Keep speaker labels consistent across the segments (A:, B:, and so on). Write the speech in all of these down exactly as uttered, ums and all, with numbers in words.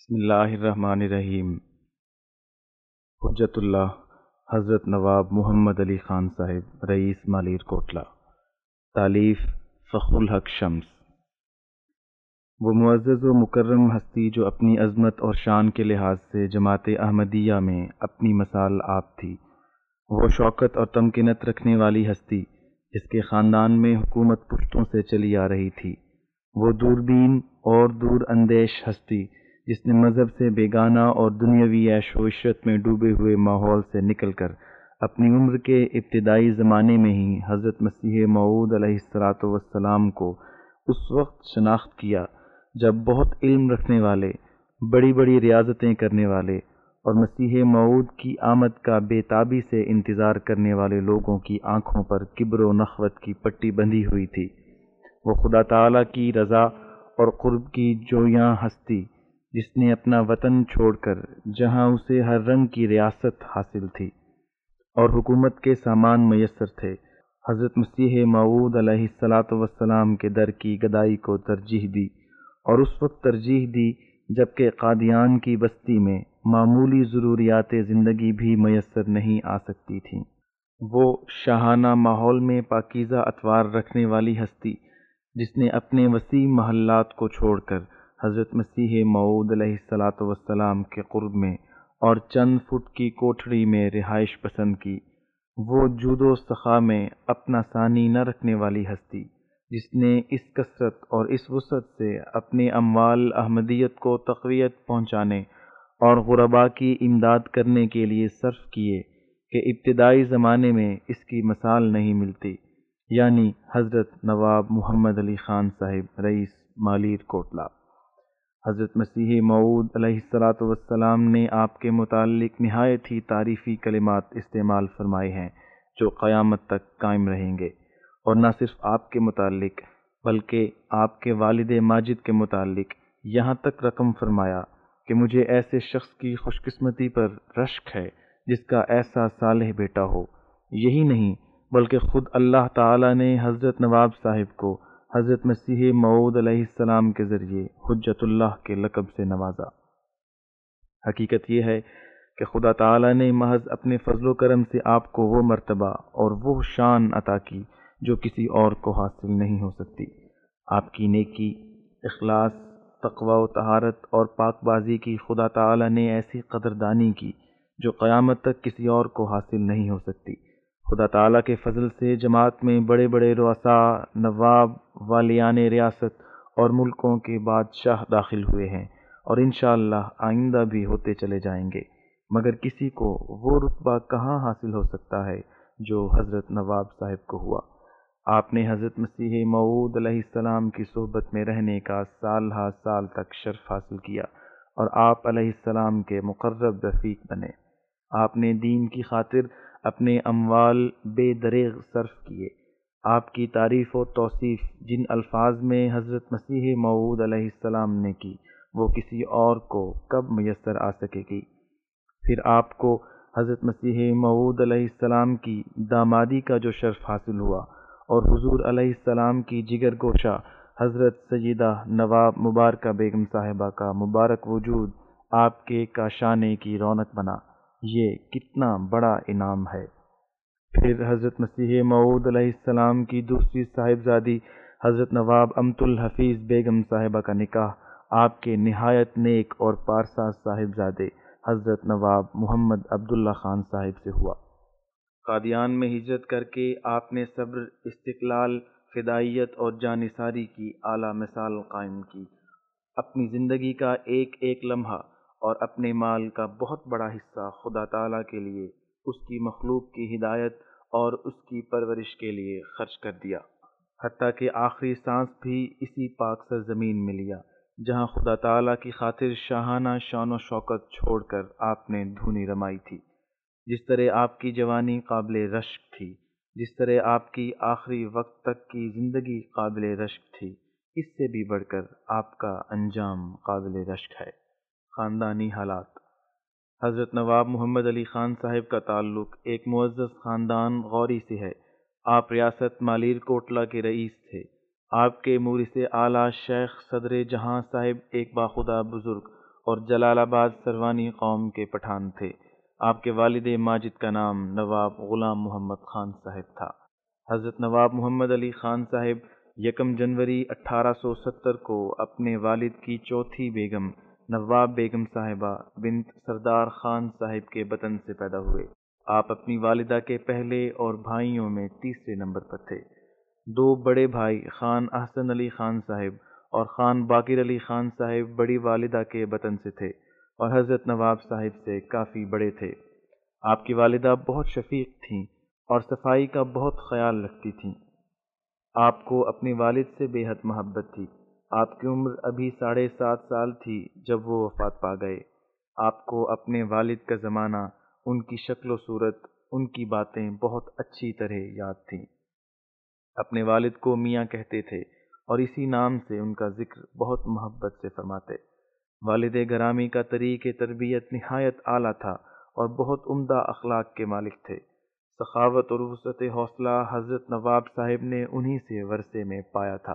A: بسم اللہ الرحمن الرحیم۔ حجت اللہ حضرت نواب محمد علی خان صاحب، رئیس مالیر کوٹلہ۔ تالیف فخر الحق شمس۔ وہ معزز و مکرم ہستی جو اپنی عظمت اور شان کے لحاظ سے جماعت احمدیہ میں اپنی مثال آپ تھی، وہ شوکت اور تمکنت رکھنے والی ہستی جس کے خاندان میں حکومت پشتوں سے چلی آ رہی تھی، وہ دوربین اور دور اندیش ہستی جس نے مذہب سے بیگانہ اور دنیاوی عیش و عشرت میں ڈوبے ہوئے ماحول سے نکل کر اپنی عمر کے ابتدائی زمانے میں ہی حضرت مسیح موعود علیہ الصلاۃ والسلام کو اس وقت شناخت کیا جب بہت علم رکھنے والے، بڑی بڑی ریاضتیں کرنے والے اور مسیح موعود کی آمد کا بے تابی سے انتظار کرنے والے لوگوں کی آنکھوں پر کبر و نخوت کی پٹی بندھی ہوئی تھی۔ وہ خدا تعالیٰ کی رضا اور قرب کی جویاں ہستی جس نے اپنا وطن چھوڑ کر، جہاں اسے ہر رنگ کی ریاست حاصل تھی اور حکومت کے سامان میسر تھے، حضرت مسیح موعود علیہ الصلاۃ والسلام کے در کی گدائی کو ترجیح دی، اور اس وقت ترجیح دی جبکہ قادیان کی بستی میں معمولی ضروریات زندگی بھی میسر نہیں آ سکتی تھیں۔ وہ شاہانہ ماحول میں پاکیزہ اطوار رکھنے والی ہستی جس نے اپنے وسیع محلات کو چھوڑ کر حضرت مسیح موعود علیہ الصلاۃ والسلام کے قرب میں اور چند فٹ کی کوٹھڑی میں رہائش پسند کی، وہ جود و سخا میں اپنا ثانی نہ رکھنے والی ہستی جس نے اس کثرت اور اس وسعت سے اپنے اموال احمدیت کو تقویت پہنچانے اور غرباء کی امداد کرنے کے لیے صرف کیے کہ ابتدائی زمانے میں اس کی مثال نہیں ملتی، یعنی حضرت نواب محمد علی خان صاحب، رئیس مالیر کوٹلہ۔ حضرت مسیح موعود علیہ الصلاۃ والسلام نے آپ کے متعلق نہایت ہی تعریفی کلمات استعمال فرمائے ہیں جو قیامت تک قائم رہیں گے، اور نہ صرف آپ کے متعلق بلکہ آپ کے والد ماجد کے متعلق یہاں تک رقم فرمایا کہ مجھے ایسے شخص کی خوش قسمتی پر رشک ہے جس کا ایسا صالح بیٹا ہو۔ یہی نہیں بلکہ خود اللہ تعالیٰ نے حضرت نواب صاحب کو حضرت مسیح موعود علیہ السلام کے ذریعے حجت اللہ کے لقب سے نوازا۔ حقیقت یہ ہے کہ خدا تعالیٰ نے محض اپنے فضل و کرم سے آپ کو وہ مرتبہ اور وہ شان عطا کی جو کسی اور کو حاصل نہیں ہو سکتی۔ آپ کی نیکی، اخلاص، تقوی و طہارت اور پاک بازی کی خدا تعالیٰ نے ایسی قدردانی کی جو قیامت تک کسی اور کو حاصل نہیں ہو سکتی۔ خدا تعالیٰ کے فضل سے جماعت میں بڑے بڑے رؤساء، نواب، والیان ریاست اور ملکوں کے بادشاہ داخل ہوئے ہیں، اور انشاءاللہ آئندہ بھی ہوتے چلے جائیں گے، مگر کسی کو وہ رتبہ کہاں حاصل ہو سکتا ہے جو حضرت نواب صاحب کو ہوا۔ آپ نے حضرت مسیح موعود علیہ السلام کی صحبت میں رہنے کا سال ہا سال تک شرف حاصل کیا اور آپ علیہ السلام کے مقرب رفیق بنے۔ آپ نے دین کی خاطر اپنے اموال بے دریغ صرف کیے۔ آپ کی تعریف و توصیف جن الفاظ میں حضرت مسیح موعود علیہ السلام نے کی، وہ کسی اور کو کب میسر آ سکے گی؟ پھر آپ کو حضرت مسیح موعود علیہ السلام کی دامادی کا جو شرف حاصل ہوا، اور حضور علیہ السلام کی جگر گوشہ حضرت سیدہ نواب مبارکہ بیگم صاحبہ کا مبارک وجود آپ کے کاشانے کی رونق بنا، یہ کتنا بڑا انعام ہے۔ پھر حضرت مسیح موعود علیہ السلام کی دوسری صاحبزادی حضرت نواب امت الحفیظ بیگم صاحبہ کا نکاح آپ کے نہایت نیک اور پارسا صاحبزادے حضرت نواب محمد عبداللہ خان صاحب سے ہوا۔ قادیان میں ہجرت کر کے آپ نے صبر، استقلال، فدائیت اور جانثاری کی اعلیٰ مثال قائم کی۔ اپنی زندگی کا ایک ایک لمحہ اور اپنے مال کا بہت بڑا حصہ خدا تعالیٰ کے لیے، اس کی مخلوق کی ہدایت اور اس کی پرورش کے لیے خرچ کر دیا، حتیٰ کہ آخری سانس بھی اسی پاک سرزمین میں لیا جہاں خدا تعالیٰ کی خاطر شاہانہ شان و شوکت چھوڑ کر آپ نے دھونی رمائی تھی۔ جس طرح آپ کی جوانی قابل رشک تھی، جس طرح آپ کی آخری وقت تک کی زندگی قابل رشک تھی، اس سے بھی بڑھ کر آپ کا انجام قابل رشک ہے۔ خاندانی حالات۔ حضرت نواب محمد علی خان صاحب کا تعلق ایک معزز خاندان غوری سے ہے۔ آپ ریاست مالیر کوٹلہ کے رئیس تھے۔ آپ کے مورث اعلیٰ شیخ صدر جہاں صاحب ایک باخدا بزرگ اور جلال آباد سروانی قوم کے پٹھان تھے۔ آپ کے والد ماجد کا نام نواب غلام محمد خان صاحب تھا۔ حضرت نواب محمد علی خان صاحب یکم جنوری اٹھارہ سو ستر کو اپنے والد کی چوتھی بیگم نواب بیگم صاحبہ بنت سردار خان صاحب کے بطن سے پیدا ہوئے۔ آپ اپنی والدہ کے پہلے اور بھائیوں میں تیسرے نمبر پر تھے۔ دو بڑے بھائی خان احسن علی خان صاحب اور خان باقر علی خان صاحب بڑی والدہ کے بطن سے تھے اور حضرت نواب صاحب سے کافی بڑے تھے۔ آپ کی والدہ بہت شفیق تھیں اور صفائی کا بہت خیال رکھتی تھیں۔ آپ کو اپنے والد سے بے حد محبت تھی۔ آپ کی عمر ابھی ساڑھے سات سال تھی جب وہ وفات پا گئے۔ آپ کو اپنے والد کا زمانہ، ان کی شکل و صورت، ان کی باتیں بہت اچھی طرح یاد تھیں۔ اپنے والد کو میاں کہتے تھے اور اسی نام سے ان کا ذکر بہت محبت سے فرماتے۔ والد گرامی کا طریق تربیت نہایت اعلیٰ تھا اور بہت عمدہ اخلاق کے مالک تھے۔ سخاوت اور وسعت حوصلہ حضرت نواب صاحب نے انہی سے ورثے میں پایا تھا۔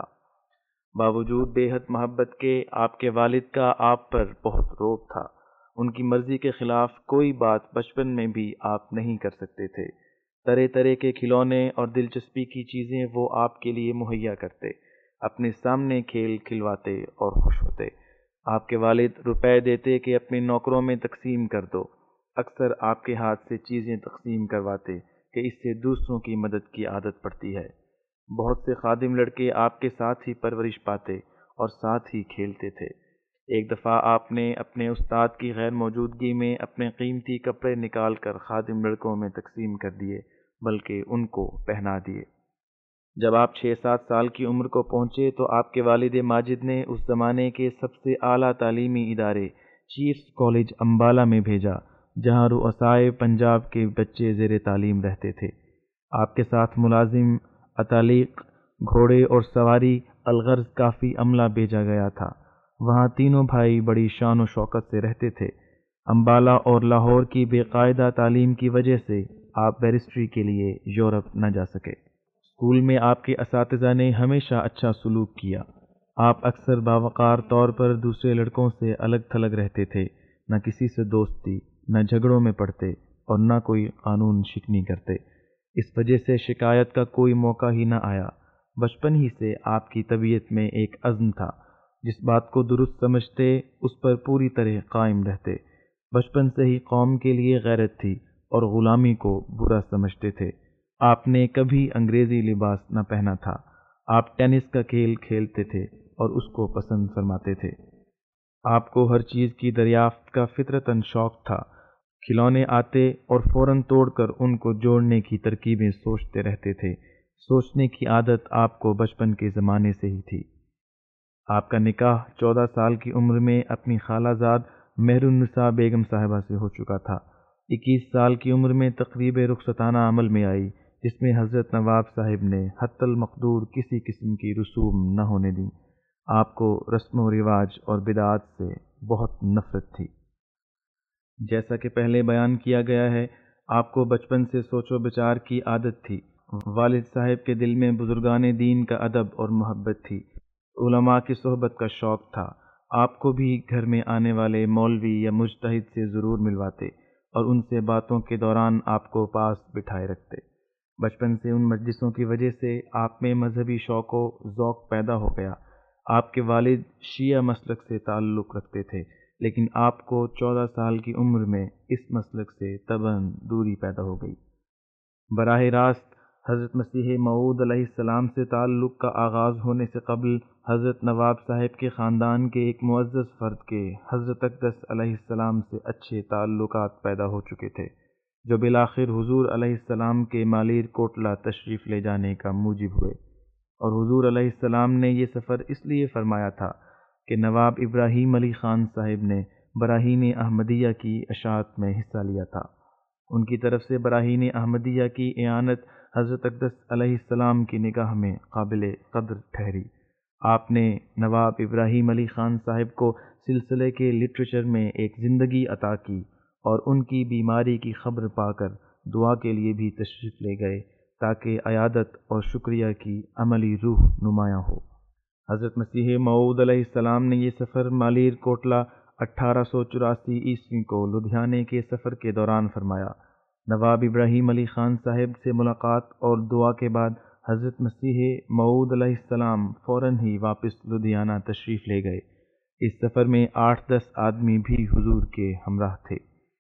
A: باوجود بے حد محبت کے آپ کے والد کا آپ پر بہت روب تھا۔ ان کی مرضی کے خلاف کوئی بات بچپن میں بھی آپ نہیں کر سکتے تھے۔ طرح طرح کے کھلونے اور دلچسپی کی چیزیں وہ آپ کے لیے مہیا کرتے، اپنے سامنے کھیل کھلواتے اور خوش ہوتے۔ آپ کے والد روپے دیتے کہ اپنے نوکروں میں تقسیم کر دو۔ اکثر آپ کے ہاتھ سے چیزیں تقسیم کرواتے کہ اس سے دوسروں کی مدد کی عادت پڑتی ہے۔ بہت سے خادم لڑکے آپ کے ساتھ ہی پرورش پاتے اور ساتھ ہی کھیلتے تھے۔ ایک دفعہ آپ نے اپنے استاد کی غیر موجودگی میں اپنے قیمتی کپڑے نکال کر خادم لڑکوں میں تقسیم کر دیے، بلکہ ان کو پہنا دیے۔ جب آپ چھ سات سال کی عمر کو پہنچے تو آپ کے والد ماجد نے اس زمانے کے سب سے اعلیٰ تعلیمی ادارے چیفز کالج امبالہ میں بھیجا، جہاں رؤسائے پنجاب کے بچے زیر تعلیم رہتے تھے۔ آپ کے ساتھ ملازم، اتالیق، گھوڑے اور سواری الغرض کافی عملہ بھیجا گیا تھا۔ وہاں تینوں بھائی بڑی شان و شوکت سے رہتے تھے۔ امبالہ اور لاہور کی بے قاعدہ تعلیم کی وجہ سے آپ بیرسٹری کے لیے یورپ نہ جا سکے۔ اسکول میں آپ کے اساتذہ نے ہمیشہ اچھا سلوک کیا۔ آپ اکثر باوقار طور پر دوسرے لڑکوں سے الگ تھلگ رہتے تھے، نہ کسی سے دوستی، نہ جھگڑوں میں پڑتے اور نہ کوئی قانون شکنی کرتے۔ اس وجہ سے شکایت کا کوئی موقع ہی نہ آیا۔ بچپن ہی سے آپ کی طبیعت میں ایک عزم تھا، جس بات کو درست سمجھتے اس پر پوری طرح قائم رہتے۔ بچپن سے ہی قوم کے لیے غیرت تھی اور غلامی کو برا سمجھتے تھے۔ آپ نے کبھی انگریزی لباس نہ پہنا تھا۔ آپ ٹینس کا کھیل کھیلتے تھے اور اس کو پسند فرماتے تھے۔ آپ کو ہر چیز کی دریافت کا فطرتاً شوق تھا۔ کھلونے آتے اور فوراً توڑ کر ان کو جوڑنے کی ترکیبیں سوچتے رہتے تھے۔ سوچنے کی عادت آپ کو بچپن کے زمانے سے ہی تھی۔ آپ کا نکاح چودہ سال کی عمر میں اپنی خالہ زاد مہر النساء بیگم صاحبہ سے ہو چکا تھا۔ اکیس سال کی عمر میں تقریب رخصتانہ عمل میں آئی، جس میں حضرت نواب صاحب نے حتی المقدور کسی قسم کی رسوم نہ ہونے دیں۔ آپ کو رسم و رواج اور بدعات سے بہت نفرت تھی۔ جیسا کہ پہلے بیان کیا گیا ہے، آپ کو بچپن سے سوچ و بچار کی عادت تھی۔ والد صاحب کے دل میں بزرگان دین کا ادب اور محبت تھی۔ علماء کی صحبت کا شوق تھا۔ آپ کو بھی گھر میں آنے والے مولوی یا مجتہد سے ضرور ملواتے اور ان سے باتوں کے دوران آپ کو پاس بٹھائے رکھتے۔ بچپن سے ان مجلسوں کی وجہ سے آپ میں مذہبی شوق و ذوق پیدا ہو گیا۔ آپ کے والد شیعہ مسلک سے تعلق رکھتے تھے، لیکن آپ کو چودہ سال کی عمر میں اس مسلک سے طبعاً دوری پیدا ہو گئی۔ براہ راست حضرت مسیح موعود علیہ السلام سے تعلق کا آغاز ہونے سے قبل حضرت نواب صاحب کے خاندان کے ایک معزز فرد کے حضرت اقدس علیہ السلام سے اچھے تعلقات پیدا ہو چکے تھے، جو بالآخر حضور علیہ السلام کے مالیر کوٹلہ تشریف لے جانے کا موجب ہوئے۔ اور حضور علیہ السلام نے یہ سفر اس لیے فرمایا تھا کہ نواب ابراہیم علی خان صاحب نے براہین احمدیہ کی اشاعت میں حصہ لیا تھا۔ ان کی طرف سے براہین احمدیہ کی اعانت حضرت اقدس علیہ السلام کی نگاہ میں قابل قدر ٹھہری۔ آپ نے نواب ابراہیم علی خان صاحب کو سلسلے کے لٹریچر میں ایک زندگی عطا کی اور ان کی بیماری کی خبر پا کر دعا کے لیے بھی تشریف لے گئے تاکہ عیادت اور شکریہ کی عملی روح نمایاں ہو۔ حضرت مسیح موعود علیہ السلام نے یہ سفر مالیر کوٹلہ اٹھارہ سو چوراسی عیسوی کو لدھیانے کے سفر کے دوران فرمایا۔ نواب ابراہیم علی خان صاحب سے ملاقات اور دعا کے بعد حضرت مسیح موعود علیہ السلام فوراً ہی واپس لدھیانہ تشریف لے گئے۔ اس سفر میں آٹھ دس آدمی بھی حضور کے ہمراہ تھے۔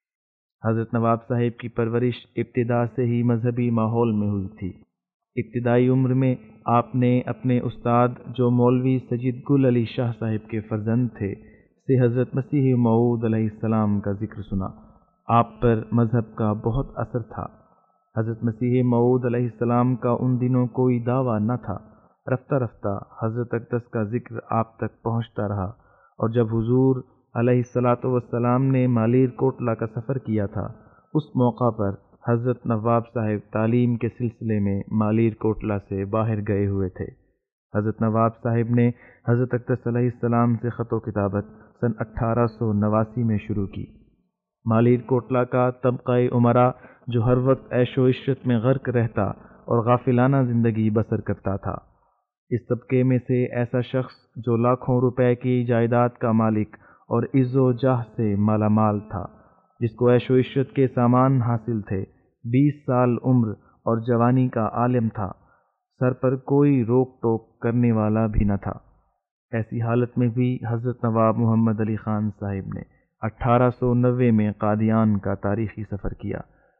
A: حضرت نواب صاحب کی پرورش ابتدا سے ہی مذہبی ماحول میں ہوئی تھی۔ ابتدائی عمر میں آپ نے اپنے استاد جو مولوی سید گل علی شاہ صاحب کے فرزند تھے سے حضرت مسیح موعود علیہ السلام کا ذکر سنا۔ آپ پر مذہب کا بہت اثر تھا۔ حضرت مسیح موعود علیہ السلام کا ان دنوں کوئی دعویٰ نہ تھا۔ رفتہ رفتہ حضرت اقدس کا ذکر آپ تک پہنچتا رہا، اور جب حضور علیہ الصلاۃ والسلام نے مالیر کوٹلہ کا سفر کیا تھا، اس موقع پر حضرت نواب صاحب تعلیم کے سلسلے میں مالیر کوٹلہ سے باہر گئے ہوئے تھے۔ حضرت نواب صاحب نے حضرت اقدس علیہ السلام سے خط و کتابت سن اٹھارہ سو نواسی میں شروع کی۔ مالیر کوٹلہ کا طبقہ امراء جو ہر وقت عیش و عشرت میں غرق رہتا اور غافلانہ زندگی بسر کرتا تھا، اس طبقے میں سے ایسا شخص جو لاکھوں روپے کی جائیداد کا مالک اور عز و جاہ سے مالا مال تھا، جس کو عیش و عشرت کے سامان حاصل تھے، بیس سال عمر اور جوانی کا عالم تھا، سر پر کوئی روک ٹوک کرنے والا بھی نہ تھا۔ ایسی حالت میں بھی حضرت نواب محمد علی خان صاحب نے اٹھارہ سو نوے میں قادیان کا تاریخی سفر کیا۔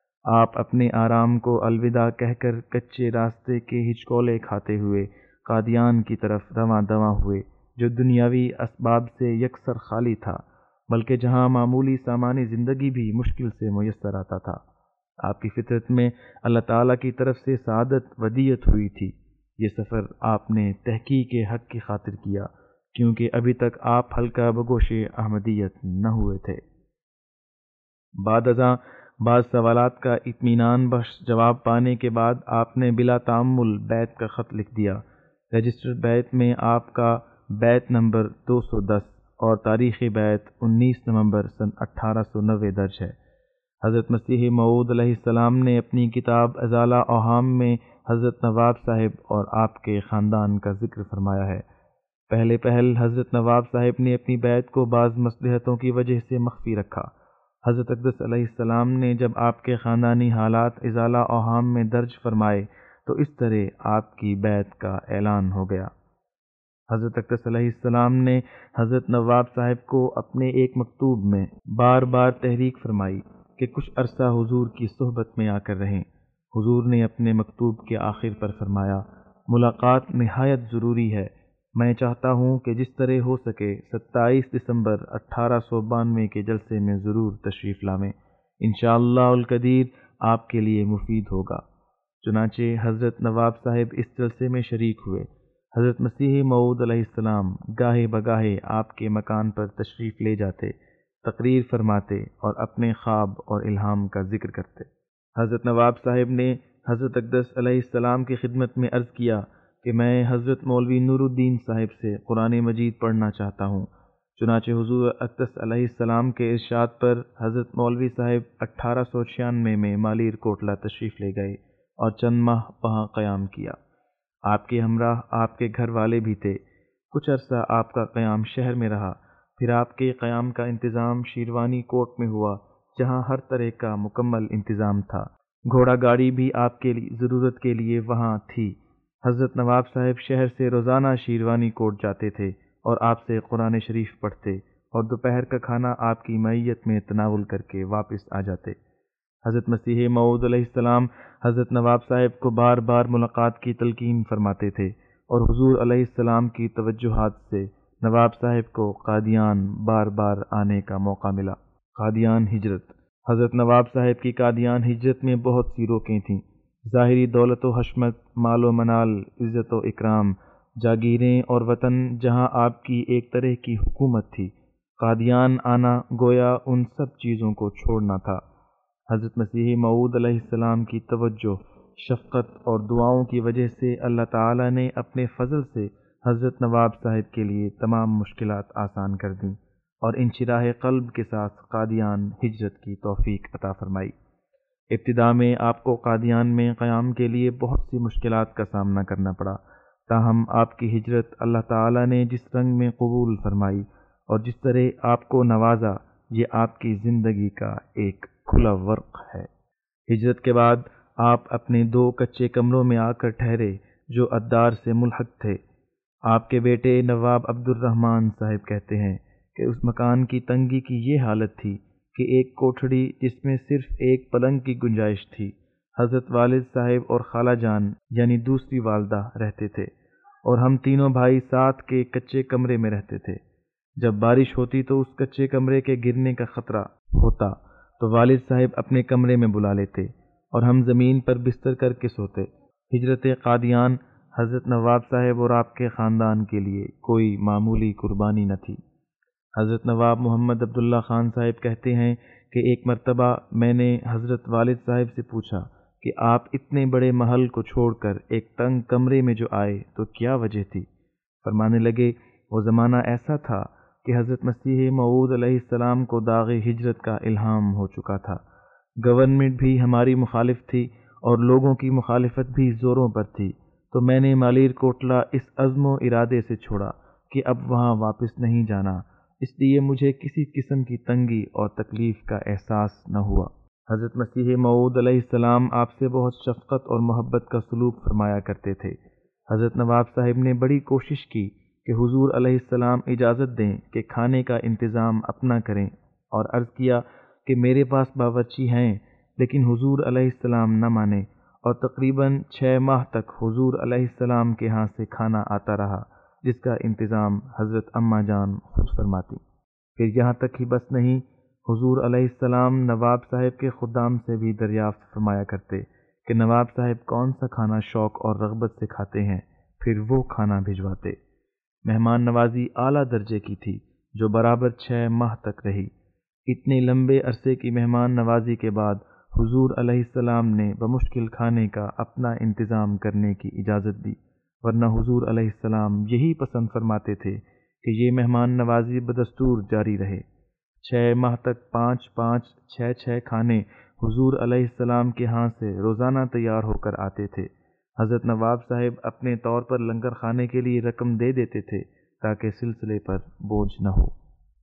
A: آپ اپنے آرام کو الوداع کہہ کر کچے راستے کے ہچکولے کھاتے ہوئے قادیان کی طرف رواں دواں ہوئے، جو دنیاوی اسباب سے یکسر خالی تھا، بلکہ جہاں معمولی سامان زندگی بھی مشکل سے میسر آتا تھا۔ آپ کی فطرت میں اللہ تعالیٰ کی طرف سے سعادت ودیعت ہوئی تھی۔ یہ سفر آپ نے تحقیق حق کی خاطر کیا، کیونکہ ابھی تک آپ حلقہ بگوش احمدیت نہ ہوئے تھے۔ بعد ازاں بعض سوالات کا اطمینان بخش جواب پانے کے بعد آپ نے بلا تعمل بیت کا خط لکھ دیا۔ رجسٹر بیت میں آپ کا بیت نمبر دو سو دس اور تاریخی بیت انیس نومبر سن اٹھارہ سو نوے درج ہے۔ حضرت مسیح موعود علیہ السلام نے اپنی کتاب ازالہ اوہام میں حضرت نواب صاحب اور آپ کے خاندان کا ذکر فرمایا ہے۔ پہلے پہل حضرت نواب صاحب نے اپنی بیت کو بعض مصلحتوں کی وجہ سے مخفی رکھا۔ حضرت اقدس علیہ السلام نے جب آپ کے خاندانی حالات ازالہ اوہام میں درج فرمائے تو اس طرح آپ کی بیت کا اعلان ہو گیا۔ حضرت اقدس علیہ السلام نے حضرت نواب صاحب کو اپنے ایک مکتوب میں بار بار تحریک فرمائی کہ کچھ عرصہ حضور کی صحبت میں آ کر رہیں۔ حضور نے اپنے مکتوب کے آخر پر فرمایا، ملاقات نہایت ضروری ہے۔ میں چاہتا ہوں کہ جس طرح ہو سکے ستائیس دسمبر اٹھارہ سو بانوے کے جلسے میں ضرور تشریف لاویں۔ انشاءاللہ القدیر آپ کے لیے مفید ہوگا۔ چنانچہ حضرت نواب صاحب اس جلسے میں شریک ہوئے۔ حضرت مسیح موعود علیہ السلام گاہے بگاہے آپ کے مکان پر تشریف لے جاتے، تقریر فرماتے اور اپنے خواب اور الہام کا ذکر کرتے۔ حضرت نواب صاحب نے حضرت اقدس علیہ السلام کی خدمت میں عرض کیا کہ میں حضرت مولوی نور الدین صاحب سے قرآن مجید پڑھنا چاہتا ہوں۔ چنانچہ حضور اقدس علیہ السلام کے ارشاد پر حضرت مولوی صاحب اٹھارہ سو چھیانوے میں مالیر کوٹلہ تشریف لے گئے اور چند ماہ وہاں قیام کیا۔ آپ کے ہمراہ آپ کے گھر والے بھی تھے۔ کچھ عرصہ آپ کا قیام شہر میں رہا، پھر آپ کے قیام کا انتظام شیروانی کوٹ میں ہوا، جہاں ہر طرح کا مکمل انتظام تھا۔ گھوڑا گاڑی بھی آپ کے ضرورت کے لیے وہاں تھی۔ حضرت نواب صاحب شہر سے روزانہ شیروانی کوٹ جاتے تھے اور آپ سے قرآن شریف پڑھتے اور دوپہر کا کھانا آپ کی معیت میں تناول کر کے واپس آ جاتے۔ حضرت مسیح موعود علیہ السلام حضرت نواب صاحب کو بار بار ملاقات کی تلقین فرماتے تھے، اور حضور علیہ السلام کی توجہات سے نواب صاحب کو قادیان بار بار آنے کا موقع ملا۔ قادیان ہجرت۔ حضرت نواب صاحب کی قادیان ہجرت میں بہت سی روکیں تھیں۔ ظاہری دولت و حشمت، مال و منال، عزت و اکرام، جاگیریں اور وطن جہاں آپ کی ایک طرح کی حکومت تھی، قادیان آنا گویا ان سب چیزوں کو چھوڑنا تھا۔ حضرت مسیح موعود علیہ السلام کی توجہ، شفقت اور دعاؤں کی وجہ سے اللہ تعالی نے اپنے فضل سے حضرت نواب صاحب کے لیے تمام مشکلات آسان کر دیں اور انشراح قلب کے ساتھ قادیان ہجرت کی توفیق عطا فرمائی۔ ابتدا میں آپ کو قادیان میں قیام کے لیے بہت سی مشکلات کا سامنا کرنا پڑا، تاہم آپ کی ہجرت اللہ تعالی نے جس رنگ میں قبول فرمائی اور جس طرح آپ کو نوازا یہ آپ کی زندگی کا ایک کھلا ورق ہے۔ ہجرت کے بعد آپ اپنے دو کچے کمروں میں آ کر ٹھہرے جو ادار سے ملحق تھے۔ آپ کے بیٹے نواب عبد الرحمن صاحب کہتے ہیں کہ اس مکان کی تنگی کی یہ حالت تھی کہ ایک کوٹھڑی جس میں صرف ایک پلنگ کی گنجائش تھی، حضرت والد صاحب اور خالہ جان یعنی دوسری والدہ رہتے تھے، اور ہم تینوں بھائی ساتھ کے کچے کمرے میں رہتے تھے۔ جب بارش ہوتی تو اس کچے کمرے کے گرنے کا خطرہ ہوتا تو والد صاحب اپنے کمرے میں بلا لیتے اور ہم زمین پر بستر کر کے سوتے۔ ہجرت قادیان حضرت نواب صاحب اور آپ کے خاندان کے لیے کوئی معمولی قربانی نہ تھی۔ حضرت نواب محمد عبداللہ خان صاحب کہتے ہیں کہ ایک مرتبہ میں نے حضرت والد صاحب سے پوچھا کہ آپ اتنے بڑے محل کو چھوڑ کر ایک تنگ کمرے میں جو آئے تو کیا وجہ تھی؟ فرمانے لگے، وہ زمانہ ایسا تھا کہ حضرت مسیح موعود علیہ السلام کو داغ ہجرت کا الہام ہو چکا تھا۔ گورنمنٹ بھی ہماری مخالف تھی اور لوگوں کی مخالفت بھی زوروں پر تھی، تو میں نے مالیر کوٹلہ اس عزم و ارادے سے چھوڑا کہ اب وہاں واپس نہیں جانا، اس لیے مجھے کسی قسم کی تنگی اور تکلیف کا احساس نہ ہوا۔ حضرت مسیح موعود علیہ السلام آپ سے بہت شفقت اور محبت کا سلوک فرمایا کرتے تھے۔ حضرت نواب صاحب نے بڑی کوشش کی کہ حضور علیہ السلام اجازت دیں کہ کھانے کا انتظام اپنا کریں، اور عرض کیا کہ میرے پاس باورچی ہیں، لیکن حضور علیہ السلام نہ مانے، اور تقریباً چھ ماہ تک حضور علیہ السلام کے ہاں سے کھانا آتا رہا، جس کا انتظام حضرت اماں جان خود فرماتی۔ پھر یہاں تک ہی بس نہیں، حضور علیہ السلام نواب صاحب کے خدام سے بھی دریافت فرمایا کرتے کہ نواب صاحب کون سا کھانا شوق اور رغبت سے کھاتے ہیں، پھر وہ کھانا بھجواتے۔ مہمان نوازی اعلیٰ درجے کی تھی جو برابر چھ ماہ تک رہی۔ اتنے لمبے عرصے کی مہمان نوازی کے بعد حضور علیہ السلام نے بمشکل کھانے کا اپنا انتظام کرنے کی اجازت دی، ورنہ حضور علیہ السلام یہی پسند فرماتے تھے کہ یہ مہمان نوازی بدستور جاری رہے۔ چھ ماہ تک پانچ پانچ چھ چھ کھانے حضور علیہ السلام کے ہاں سے روزانہ تیار ہو کر آتے تھے۔ حضرت نواب صاحب اپنے طور پر لنگر خانے کے لیے رقم دے دیتے تھے تاکہ سلسلے پر بوجھ نہ ہو۔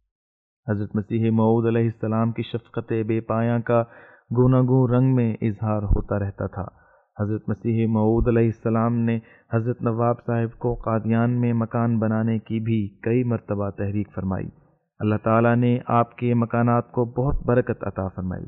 A: حضرت مسیح موعود علیہ السلام کی شفقت بے پایاں کا گوناگوں رنگ میں اظہار ہوتا رہتا تھا۔ حضرت مسیح موعود علیہ السلام نے حضرت نواب صاحب کو قادیان میں مکان بنانے کی بھی کئی مرتبہ تحریک فرمائی۔ اللہ تعالیٰ نے آپ کے مکانات کو بہت برکت عطا فرمائی۔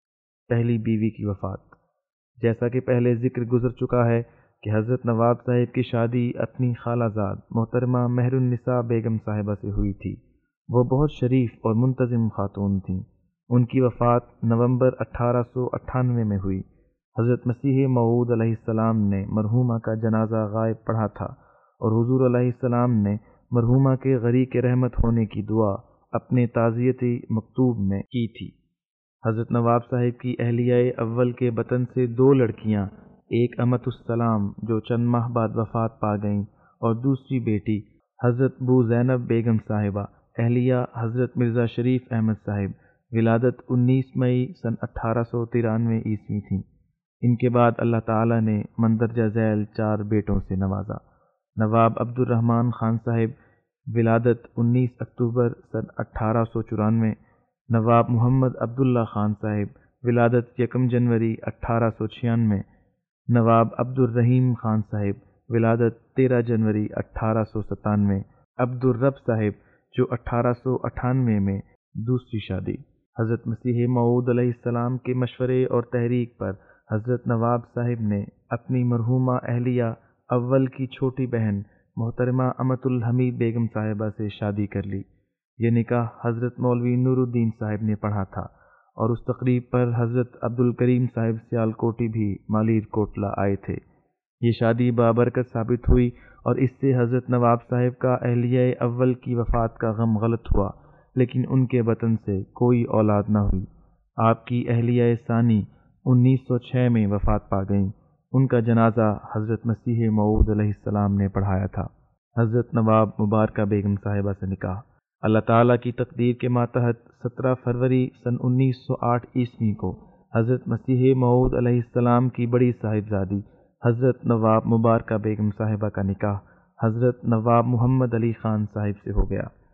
A: پہلی بیوی کی وفات۔ جیسا کہ پہلے ذکر گزر چکا ہے کہ حضرت نواب صاحب کی شادی اپنی خالہ زاد محترمہ مہر النساء بیگم صاحبہ سے ہوئی تھی۔ وہ بہت شریف اور منتظم خاتون تھیں۔ ان کی وفات نومبر اٹھارہ سو اٹھانوے میں ہوئی۔ حضرت مسیح موعود علیہ السلام نے مرحومہ کا جنازہ غائب پڑھا تھا، اور حضور علیہ السلام نے مرحومہ کے غریق رحمت ہونے کی دعا اپنے تعزیتی مکتوب میں کی تھی۔ حضرت نواب صاحب کی اہلیہ اول کے بطن سے دو لڑکیاں، ایک امت السلام جو چند ماہ بعد وفات پا گئیں، اور دوسری بیٹی حضرت بو زینب بیگم صاحبہ اہلیہ حضرت مرزا شریف احمد صاحب، ولادت انیس مئی سن اٹھارہ سو ترانوے عیسوی تھیں۔ ان کے بعد اللہ تعالیٰ نے مندرجہ ذیل چار بیٹوں سے نوازا۔ نواب عبد الرحمن خان صاحب، ولادت انیس اکتوبر سن اٹھارہ سو چورانوے۔ نواب محمد عبداللہ خان صاحب، ولادت یکم جنوری اٹھارہ سو چھیانوے۔ نواب عبد الرحیم خان صاحب، ولادت تیرہ جنوری اٹھارہ سو ستانوے۔ عبد الرب صاحب جو اٹھارہ سو اٹھانوے میں دوسری شادی۔ حضرت مسیح موعود علیہ السلام کے مشورے اور تحریک پر حضرت نواب صاحب نے اپنی مرحومہ اہلیہ اول کی چھوٹی بہن محترمہ امت الحمید بیگم صاحبہ سے شادی کر لی۔ یہ نکاح حضرت مولوی نور الدین صاحب نے پڑھا تھا، اور اس تقریب پر حضرت عبد الکریم صاحب سیالکوٹی بھی مالیر کوٹلہ آئے تھے۔ یہ شادی بابرکت ثابت ہوئی، اور اس سے حضرت نواب صاحب کا اہلیہ اول کی وفات کا غم غلط ہوا، لیکن ان کے بطن سے کوئی اولاد نہ ہوئی۔ آپ کی اہلیہ ثانی انیس سو چھ میں وفات پا گئیں۔ ان کا جنازہ حضرت مسیح موعود علیہ السلام نے پڑھایا تھا۔ حضرت نواب مبارکہ بیگم صاحبہ سے نکاح۔ اللہ تعالیٰ کی تقدیر کے ماتحت سترہ فروری سن انیس سو آٹھ عیسوی کو حضرت مسیح موعود علیہ السلام کی بڑی صاحبزادی حضرت نواب مبارکہ بیگم صاحبہ کا نکاح حضرت نواب محمد علی خان صاحب سے ہو گیا۔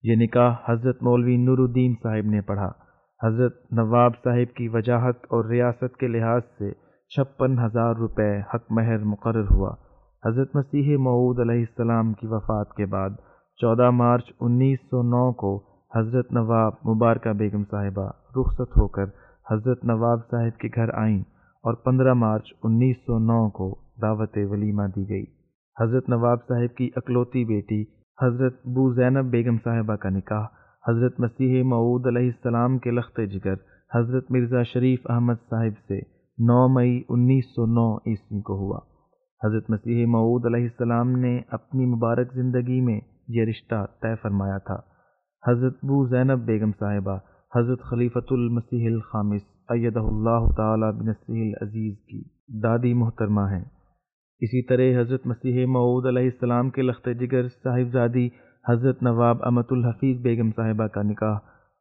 A: یہ نکاح حضرت مولوی نورالدین صاحب نے پڑھا۔ حضرت نواب صاحب کی وجاہت اور ریاست کے لحاظ سے چھپن ہزار روپے حق مہر مقرر ہوا۔ حضرت مسیح موعود علیہ السلام کی وفات کے بعد چودہ مارچ انیس سو نو کو حضرت نواب مبارکہ بیگم صاحبہ رخصت ہو کر حضرت نواب صاحب کے گھر آئیں اور پندرہ مارچ انیس سو نو کو دعوت ولیمہ دی گئی۔ حضرت نواب صاحب کی اکلوتی بیٹی حضرت بو زینب بیگم صاحبہ کا نکاح حضرت مسیح موعود علیہ السلام کے لخت جگر حضرت مرزا شریف احمد صاحب سے نو مئی انیس سو نو عیسوی کو ہوا۔ حضرت مسیح موعود علیہ السلام نے اپنی مبارک زندگی میں یہ رشتہ طے فرمایا تھا۔ حضرت بو زینب بیگم صاحبہ حضرت خلیفۃ المسیح الخامس ایدہ اللہ تعالی بنصرہ العزیز کی دادی محترمہ ہیں۔ اسی طرح حضرت مسیح موعود علیہ السلام کے لخت جگر صاحبزادی حضرت نواب امت الحفیظ بیگم صاحبہ کا نکاح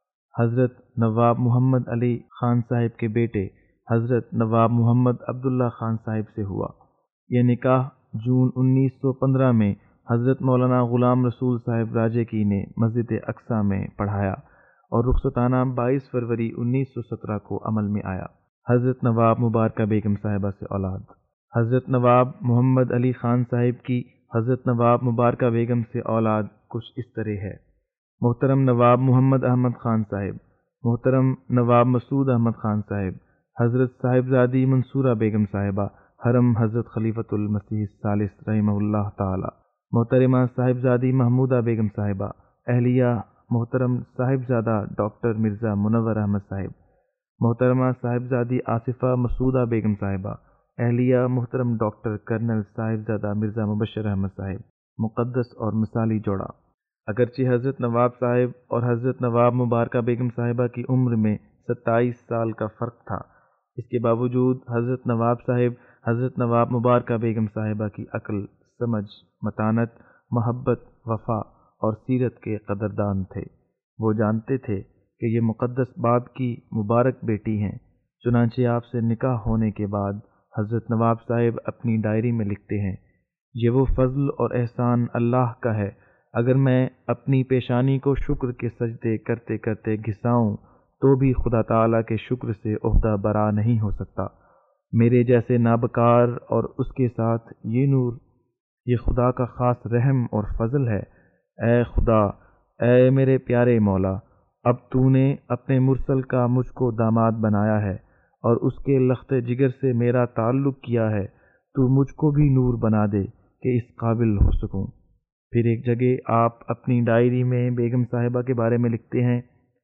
A: حضرت نواب محمد علی خان صاحب کے بیٹے حضرت نواب محمد عبداللہ خان صاحب سے ہوا۔ یہ نکاح جون انیس سو پندرہ میں حضرت مولانا غلام رسول صاحب راجے کی نے مسجد اقصی میں پڑھایا اور رخصتانہ بائیس فروری انیس سو سترہ کو عمل میں آیا۔ حضرت نواب مبارکہ بیگم صاحبہ سے اولاد حضرت نواب محمد علی خان صاحب کی حضرت نواب مبارکہ بیگم سے اولاد کچھ اس طرح ہے: محترم نواب محمد احمد خان صاحب، محترم نواب مسعود احمد خان صاحب، حضرت صاحبزادی منصورہ بیگم صاحبہ حرم حضرت خلیفۃ المسیح الثالث رحمہ اللہ تعالی، محترمہ صاحبزادی محمودہ بیگم صاحبہ، اہلیہ محترم صاحبزادہ ڈاکٹر مرزا منور احمد صاحب، محترمہ صاحبزادی آصفہ مسعودہ بیگم صاحبہ، اہلیہ محترم ڈاکٹر کرنل صاحبزادہ مرزا مبشر احمد صاحب، مقدس اور مثالی جوڑا۔ اگرچہ حضرت نواب صاحب اور حضرت نواب مبارکہ بیگم صاحبہ کی عمر میں ستائیس سال کا فرق تھا، اس کے باوجود حضرت نواب صاحب حضرت نواب مبارکہ بیگم صاحبہ کی عقل، سمجھ، متانت، محبت، وفا اور سیرت کے قدردان تھے۔ وہ جانتے تھے کہ یہ مقدس باپ کی مبارک بیٹی ہیں۔ چنانچہ آپ سے نکاح ہونے کے بعد حضرت نواب صاحب اپنی ڈائری میں لکھتے ہیں: یہ وہ فضل اور احسان اللہ کا ہے، اگر میں اپنی پیشانی کو شکر کے سجدے کرتے کرتے گھساؤں تو بھی خدا تعالیٰ کے شکر سے عہدہ برا نہیں ہو سکتا۔ میرے جیسے نابکار اور اس کے ساتھ یہ نور، یہ خدا کا خاص رحم اور فضل ہے۔ اے خدا، اے میرے پیارے مولا، اب تو نے اپنے مرسل کا مجھ کو داماد بنایا ہے اور اس کے لخت جگر سے میرا تعلق کیا ہے، تو مجھ کو بھی نور بنا دے کہ اس قابل ہو سکوں۔ پھر ایک جگہ آپ اپنی ڈائری میں بیگم صاحبہ کے بارے میں لکھتے ہیں: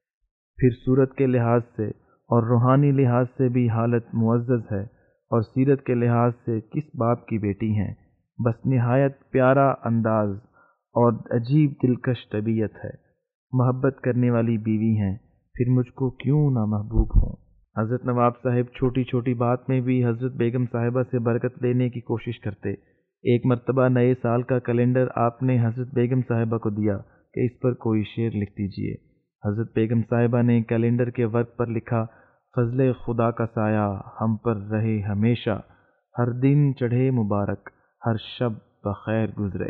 A: پھر صورت کے لحاظ سے اور روحانی لحاظ سے بھی حالت معزز ہے، اور سیرت کے لحاظ سے کس باپ کی بیٹی ہیں، بس نہایت پیارا انداز اور عجیب دلکش طبیعت ہے، محبت کرنے والی بیوی ہیں، پھر مجھ کو کیوں نہ محبوب ہوں۔ حضرت نواب صاحب چھوٹی چھوٹی بات میں بھی حضرت بیگم صاحبہ سے برکت لینے کی کوشش کرتے۔ ایک مرتبہ نئے سال کا کیلنڈر آپ نے حضرت بیگم صاحبہ کو دیا کہ اس پر کوئی شعر لکھ دیجیے۔ حضرت بیگم صاحبہ نے کیلنڈر کے ورق پر لکھا: فضل خدا کا سایہ ہم پر رہے ہمیشہ، ہر دن چڑھے مبارک، ہر شب بخیر گزرے۔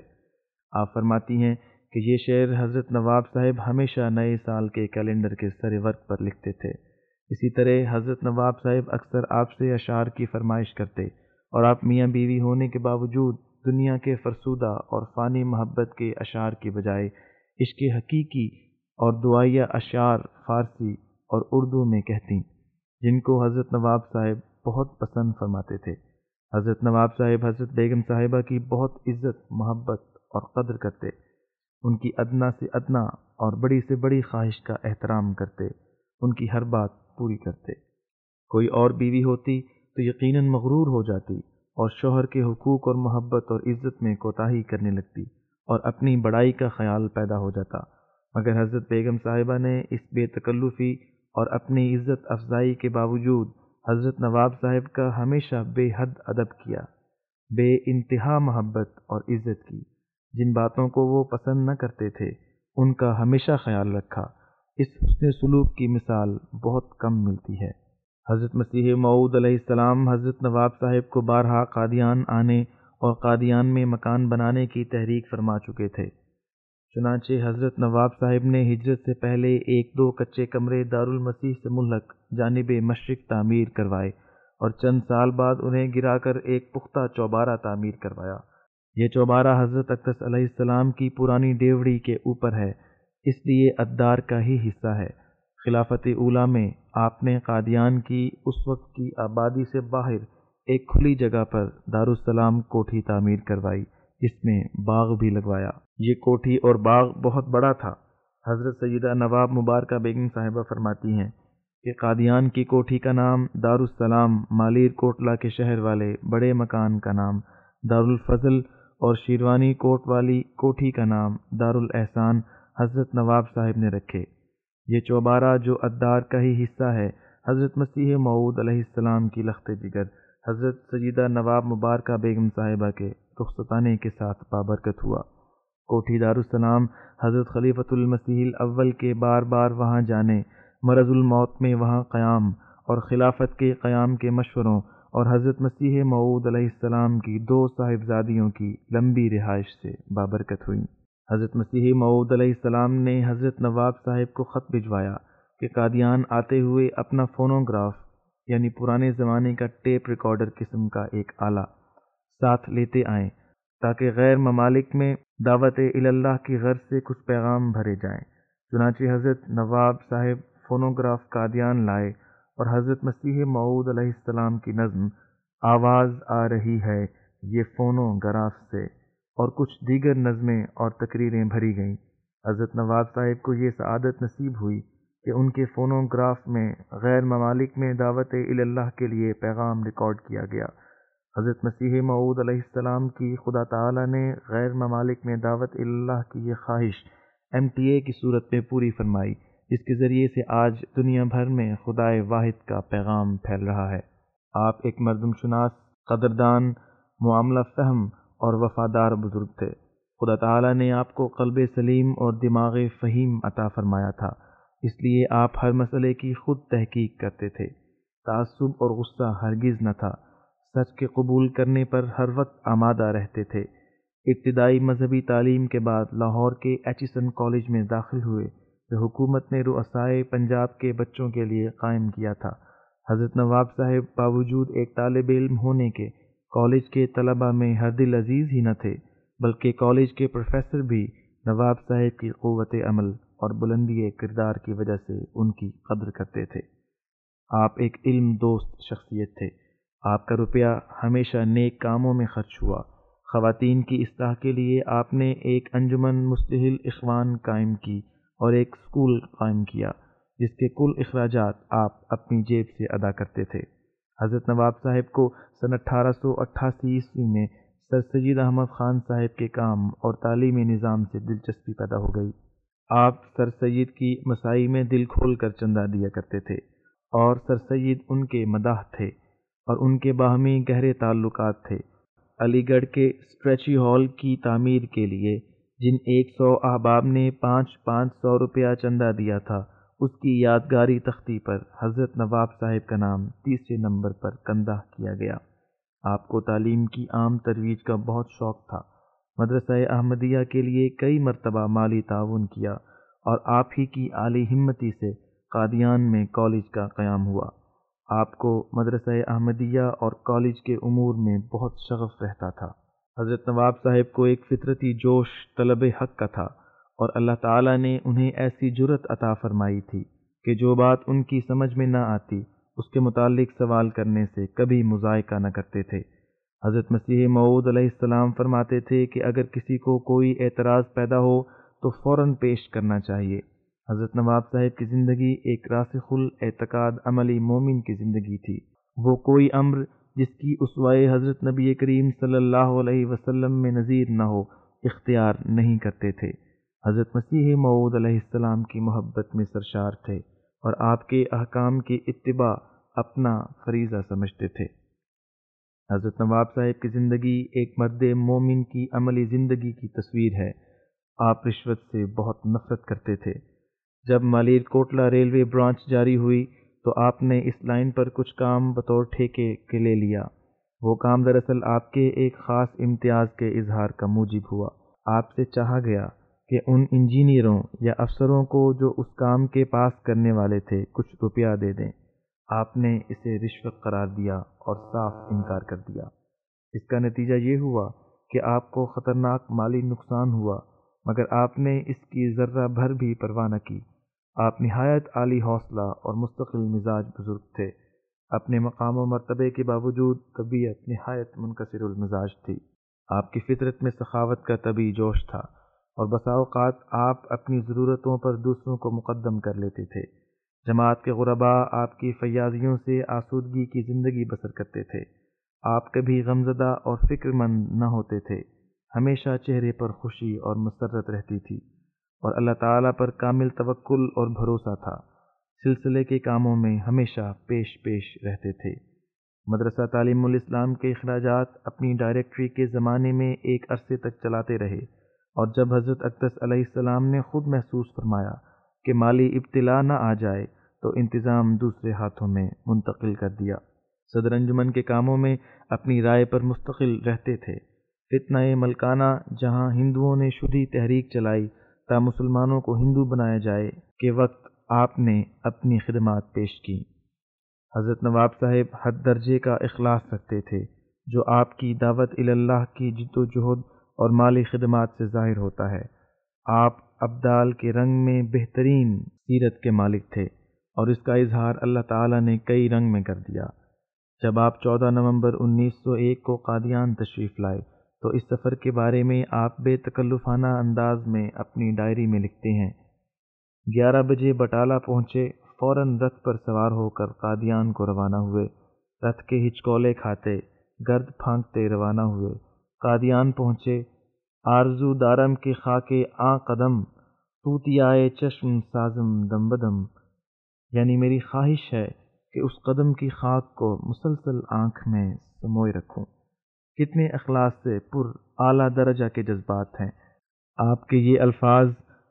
A: آپ فرماتی ہیں کہ یہ شعر حضرت نواب صاحب ہمیشہ نئے سال کے کیلنڈر کے سر ورق پر لکھتے تھے۔ اسی طرح حضرت نواب صاحب اکثر آپ سے اشعار کی فرمائش کرتے، اور آپ میاں بیوی ہونے کے باوجود دنیا کے فرسودہ اور فانی محبت کے اشعار کی بجائے عشق حقیقی اور دعائیہ اشعار فارسی اور اردو میں کہتیں، جن کو حضرت نواب صاحب بہت پسند فرماتے تھے۔ حضرت نواب صاحب حضرت بیگم صاحبہ کی بہت عزت، محبت اور قدر کرتے، ان کی ادنا سے ادنا اور بڑی سے بڑی خواہش کا احترام کرتے، ان کی ہر بات پوری کرتے۔ کوئی اور بیوی ہوتی تو یقیناً مغرور ہو جاتی اور شوہر کے حقوق اور محبت اور عزت میں کوتاہی کرنے لگتی اور اپنی بڑائی کا خیال پیدا ہو جاتا، مگر حضرت بیگم صاحبہ نے اس بے تکلفی اور اپنی عزت افزائی کے باوجود حضرت نواب صاحب کا ہمیشہ بے حد ادب کیا، بے انتہا محبت اور عزت کی۔ جن باتوں کو وہ پسند نہ کرتے تھے ان کا ہمیشہ خیال رکھا۔ اس حسن سلوک کی مثال بہت کم ملتی ہے۔ حضرت مسیح موعود علیہ السلام حضرت نواب صاحب کو بارہا قادیان آنے اور قادیان میں مکان بنانے کی تحریک فرما چکے تھے۔ چنانچہ حضرت نواب صاحب نے ہجرت سے پہلے ایک دو کچے کمرے دارالمسیح سے ملحق جانب مشرق تعمیر کروائے اور چند سال بعد انہیں گرا کر ایک پختہ چوبارہ تعمیر کروایا۔ یہ چوبارہ حضرت اقدس علیہ السلام کی پرانی ڈیوڑی کے اوپر ہے، اس لیے ادار کا ہی حصہ ہے۔ خلافت اولیٰ میں آپ نے قادیان کی اس وقت کی آبادی سے باہر ایک کھلی جگہ پر دارالسلام کوٹھی تعمیر کروائی، جس میں باغ بھی لگوایا۔ یہ کوٹھی اور باغ بہت بڑا تھا۔ حضرت سیدہ نواب مبارکہ بیگم صاحبہ فرماتی ہیں کہ قادیان کی کوٹھی کا نام دارالسلام، مالیر کوٹلہ کے شہر والے بڑے مکان کا نام دارالفضل اور شیروانی کوٹ والی کوٹھی کا نام دارالاحسان حضرت نواب صاحب نے رکھے۔ یہ چوبارہ جو ادار کا ہی حصہ ہے، حضرت مسیح موعود علیہ السلام کی لخت جگر حضرت سیدہ نواب مبارکہ بیگم صاحبہ کے رخصتانے کے ساتھ بابرکت ہوا۔ کوٹھی دارالسلام حضرت خلیفۃ المسیح الاول کے بار بار وہاں جانے، مرض الموت میں وہاں قیام اور خلافت کے قیام کے مشوروں اور حضرت مسیح موعود علیہ السلام کی دو صاحبزادیوں کی لمبی رہائش سے بابرکت ہوئی۔ حضرت مسیح موعود علیہ السلام نے حضرت نواب صاحب کو خط بھجوایا کہ قادیان آتے ہوئے اپنا فونوگراف یعنی پرانے زمانے کا ٹیپ ریکارڈر قسم کا ایک آلہ ساتھ لیتے آئیں تاکہ غیر ممالک میں دعوت اللہ کی غرض سے کچھ پیغام بھرے جائیں۔ چنانچہ حضرت نواب صاحب فونوگراف قادیان لائے اور حضرت مسیح موعود علیہ السلام کی نظم آواز آ رہی ہے یہ فونوگراف سے اور کچھ دیگر نظمیں اور تقریریں بھری گئیں۔ حضرت نواب صاحب کو یہ سعادت نصیب ہوئی کہ ان کے فونوگراف میں غیر ممالک میں دعوت اللہ کے لیے پیغام ریکارڈ کیا گیا۔ حضرت مسیح موعود علیہ السلام کی خدا تعالی نے غیر ممالک میں دعوت اللہ کی یہ خواہش ایم ٹی اے کی صورت میں پوری فرمائی، جس کے ذریعے سے آج دنیا بھر میں خدائے واحد کا پیغام پھیل رہا ہے۔ آپ ایک مردم شناس، قدردان، معاملہ فہم اور وفادار بزرگ تھے۔ خدا تعالی نے آپ کو قلب سلیم اور دماغ فہیم عطا فرمایا تھا، اس لیے آپ ہر مسئلے کی خود تحقیق کرتے تھے۔ تعصب اور غصہ ہرگز نہ تھا، سچ کے قبول کرنے پر ہر وقت آمادہ رہتے تھے۔ ابتدائی مذہبی تعلیم کے بعد لاہور کے ایچیسن کالج میں داخل ہوئے جو حکومت نے رؤسائے پنجاب کے بچوں کے لیے قائم کیا تھا۔ حضرت نواب صاحب باوجود ایک طالب علم ہونے کے کالج کے طلباء میں ہر دل عزیز ہی نہ تھے، بلکہ کالج کے پروفیسر بھی نواب صاحب کی قوت عمل اور بلندی کردار کی وجہ سے ان کی قدر کرتے تھے۔ آپ ایک علم دوست شخصیت تھے۔ آپ کا روپیہ ہمیشہ نیک کاموں میں خرچ ہوا۔ خواتین کی اصلاح کے لیے آپ نے ایک انجمن مصلح الاخوان قائم کی اور ایک اسکول قائم کیا، جس کے کل اخراجات آپ اپنی جیب سے ادا کرتے تھے۔ حضرت نواب صاحب کو سن اٹھارہ سو اٹھاسی عیسوی میں سر سید احمد خان صاحب کے کام اور تعلیمی نظام سے دلچسپی پیدا ہو گئی۔ آپ سر سید کی مساعی میں دل کھول کر چندہ دیا کرتے تھے اور سر سید ان کے مداح تھے اور ان کے باہمی گہرے تعلقات تھے۔ علی گڑھ کے اسٹریچی ہال کی تعمیر کے لیے جن ایک سو احباب نے پانچ پانچ سو روپیہ چندہ دیا تھا، اس کی یادگاری تختی پر حضرت نواب صاحب کا نام تیسرے نمبر پر کندہ کیا گیا۔ آپ کو تعلیم کی عام ترویج کا بہت شوق تھا۔ مدرسہ احمدیہ کے لیے کئی مرتبہ مالی تعاون کیا اور آپ ہی کی عالی ہمتی سے قادیان میں کالج کا قیام ہوا۔ آپ کو مدرسہ احمدیہ اور کالج کے امور میں بہت شغف رہتا تھا۔ حضرت نواب صاحب کو ایک فطرتی جوش طلب حق کا تھا اور اللہ تعالیٰ نے انہیں ایسی جرأت عطا فرمائی تھی کہ جو بات ان کی سمجھ میں نہ آتی اس کے متعلق سوال کرنے سے کبھی مذائقہ نہ کرتے تھے۔ حضرت مسیح موعود علیہ السلام فرماتے تھے کہ اگر کسی کو کوئی اعتراض پیدا ہو تو فوراً پیش کرنا چاہیے۔ حضرت نواب صاحب کی زندگی ایک راسخ الاعتقاد عملی مومن کی زندگی تھی۔ وہ کوئی امر جس کی اسوائے حضرت نبی کریم صلی اللہ علیہ وسلم میں نظیر نہ ہو اختیار نہیں کرتے تھے۔ حضرت مسیح موعود علیہ السلام کی محبت میں سرشار تھے اور آپ کے احکام کی اتباع اپنا فریضہ سمجھتے تھے۔ حضرت نواب صاحب کی زندگی ایک مرد مومن کی عملی زندگی کی تصویر ہے۔ آپ رشوت سے بہت نفرت کرتے تھے۔ جب مالیر کوٹلہ ریلوے برانچ جاری ہوئی تو آپ نے اس لائن پر کچھ کام بطور ٹھیکے کے لے لیا۔ وہ کام دراصل آپ کے ایک خاص امتیاز کے اظہار کا موجب ہوا۔ آپ سے چاہا گیا کہ ان انجینئروں یا افسروں کو جو اس کام کے پاس کرنے والے تھے کچھ روپیہ دے دیں۔ آپ نے اسے رشوت قرار دیا اور صاف انکار کر دیا۔ اس کا نتیجہ یہ ہوا کہ آپ کو خطرناک مالی نقصان ہوا، مگر آپ نے اس کی ذرہ بھر بھی پرواہ نہ کی۔ آپ نہایت عالی حوصلہ اور مستقل مزاج بزرگ تھے۔ اپنے مقام و مرتبے کے باوجود طبیعت نہایت منکسر المزاج تھی۔ آپ کی فطرت میں سخاوت کا طبعی جوش تھا، اور بسا اوقات آپ اپنی ضرورتوں پر دوسروں کو مقدم کر لیتے تھے۔ جماعت کے غرباء آپ کی فیاضیوں سے آسودگی کی زندگی بسر کرتے تھے۔ آپ کبھی غمزدہ اور فکر مند نہ ہوتے تھے، ہمیشہ چہرے پر خوشی اور مسرت رہتی تھی، اور اللہ تعالیٰ پر کامل توکل اور بھروسہ تھا۔ سلسلے کے کاموں میں ہمیشہ پیش پیش رہتے تھے۔ مدرسہ تعلیم الاسلام کے اخراجات اپنی ڈائریکٹری کے زمانے میں ایک عرصے تک چلاتے رہے، اور جب حضرت اقدس علیہ السلام نے خود محسوس فرمایا کہ مالی ابتلا نہ آ جائے تو انتظام دوسرے ہاتھوں میں منتقل کر دیا۔ صدر انجمن کے کاموں میں اپنی رائے پر مستقل رہتے تھے۔ فتنہ ملکانہ جہاں ہندوؤں نے شدھی تحریک چلائی تا مسلمانوں کو ہندو بنایا جائے کے وقت آپ نے اپنی خدمات پیش کی۔ حضرت نواب صاحب حد درجے کا اخلاص رکھتے تھے، جو آپ کی دعوت اللہ کی جد و جہد اور مالی خدمات سے ظاہر ہوتا ہے۔ آپ ابدال کے رنگ میں بہترین سیرت کے مالک تھے، اور اس کا اظہار اللہ تعالیٰ نے کئی رنگ میں کر دیا۔ جب آپ چودہ نومبر انیس سو ایک کو قادیان تشریف لائے تو اس سفر کے بارے میں آپ بے تکلفانہ انداز میں اپنی ڈائری میں لکھتے ہیں: گیارہ بجے بٹالہ پہنچے، فوراً رتھ پر سوار ہو کر قادیان کو روانہ ہوئے۔ رتھ کے ہچکولے کھاتے، گرد پھانکتے روانہ ہوئے۔ قادیان پہنچے، آرزو دارم کے خاکے آ قدم، توتیائے چشم سازم دم بدم، یعنی میری خواہش ہے کہ اس قدم کی خاک کو مسلسل آنکھ میں سموئے رکھوں۔ کتنے اخلاص سے پر اعلیٰ درجہ کے جذبات ہیں۔ آپ کے یہ الفاظ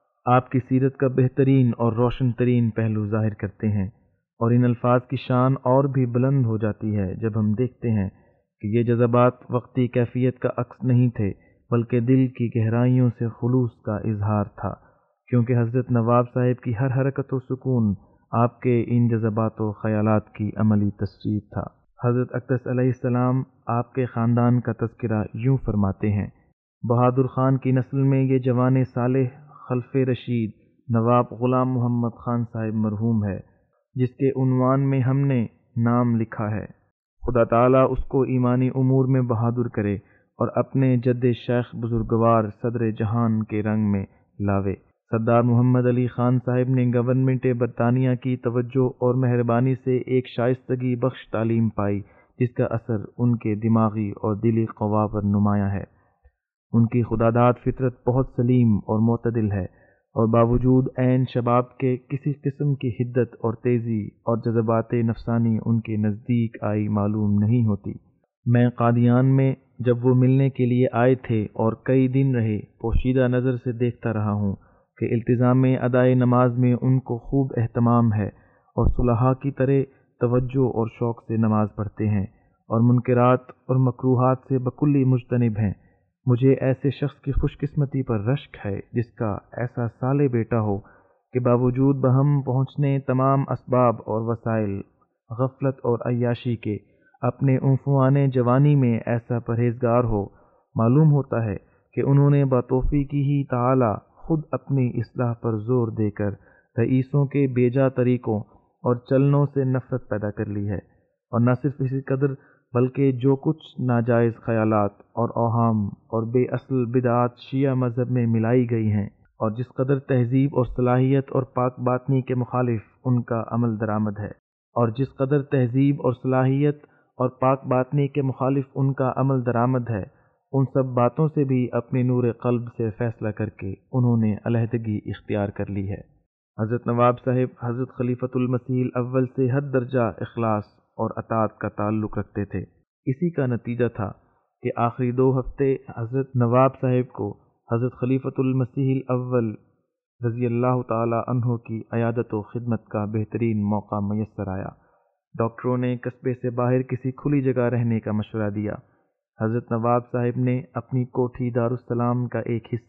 A: آپ کی سیرت کا بہترین اور روشن ترین پہلو ظاہر کرتے ہیں، اور ان الفاظ کی شان اور بھی بلند ہو جاتی ہے جب ہم دیکھتے ہیں کہ یہ جذبات وقتی کیفیت کا عکس نہیں تھے، بلکہ دل کی گہرائیوں سے خلوص کا اظہار تھا، کیونکہ حضرت نواب صاحب کی ہر حرکت و سکون آپ کے ان جذبات و خیالات کی عملی تصویر تھا۔ حضرت اقدس علیہ السلام آپ کے خاندان کا تذکرہ یوں فرماتے ہیں: بہادر خان کی نسل میں یہ جوان صالح خلف رشید نواب غلام محمد خان صاحب مرحوم ہے، جس کے عنوان میں ہم نے نام لکھا ہے۔ خدا تعالیٰ اس کو ایمانی امور میں بہادر کرے اور اپنے جد شیخ بزرگوار صدر جہان کے رنگ میں لاوے۔ سردار محمد علی خان صاحب نے گورنمنٹ برطانیہ کی توجہ اور مہربانی سے ایک شائستگی بخش تعلیم پائی، جس کا اثر ان کے دماغی اور دلی قوا پر نمایاں ہے۔ ان کی خداداد فطرت بہت سلیم اور معتدل ہے، اور باوجود عین شباب کے کسی قسم کی حدت اور تیزی اور جذبات نفسانی ان کے نزدیک آئی معلوم نہیں ہوتی۔ میں قادیان میں جب وہ ملنے کے لیے آئے تھے اور کئی دن رہے، پوشیدہ نظر سے دیکھتا رہا ہوں کہ التزام ادائے نماز میں ان کو خوب اہتمام ہے، اور صلحاء کی طرح توجہ اور شوق سے نماز پڑھتے ہیں، اور منکرات اور مکروہات سے بکلی مجتنب ہیں۔ مجھے ایسے شخص کی خوش قسمتی پر رشک ہے جس کا ایسا صالح بیٹا ہو کہ باوجود بہم پہنچنے تمام اسباب اور وسائل، غفلت اور عیاشی کے، اپنے عنفوان جوانی میں ایسا پرہیزگار ہو۔ معلوم ہوتا ہے کہ انہوں نے بتوفیق ہی تعالی خود اپنی اصلاح پر زور دے کر رئیسوں کے بیجا طریقوں اور چلنوں سے نفرت پیدا کر لی ہے، اور نہ صرف اسی قدر بلکہ جو کچھ ناجائز خیالات اور اوہام اور بے اصل بدعات شیعہ مذہب میں ملائی گئی ہیں، اور جس قدر تہذیب اور صلاحیت اور پاک باطنی کے مخالف ان کا عمل درآمد ہے، اور جس قدر تہذیب اور صلاحیت اور پاک باطنی کے مخالف ان کا عمل درآمد ہے، ان سب باتوں سے بھی اپنے نور قلب سے فیصلہ کر کے انہوں نے علیحدگی اختیار کر لی ہے۔ حضرت نواب صاحب حضرت خلیفۃ المسیح الاول سے حد درجہ اخلاص اور اطاعت کا تعلق رکھتے تھے۔ اسی کا نتیجہ تھا کہ آخری دو ہفتے حضرت نواب صاحب کو حضرت خلیفۃ المسیح الاول رضی اللہ تعالی عنہ کی عیادت و خدمت کا بہترین موقع میسر آیا۔ ڈاکٹروں نے قصبے سے باہر کسی کھلی جگہ رہنے کا مشورہ دیا۔ حضرت نواب صاحب نے اپنی کوٹھی دارالسلام کا ایک حصہ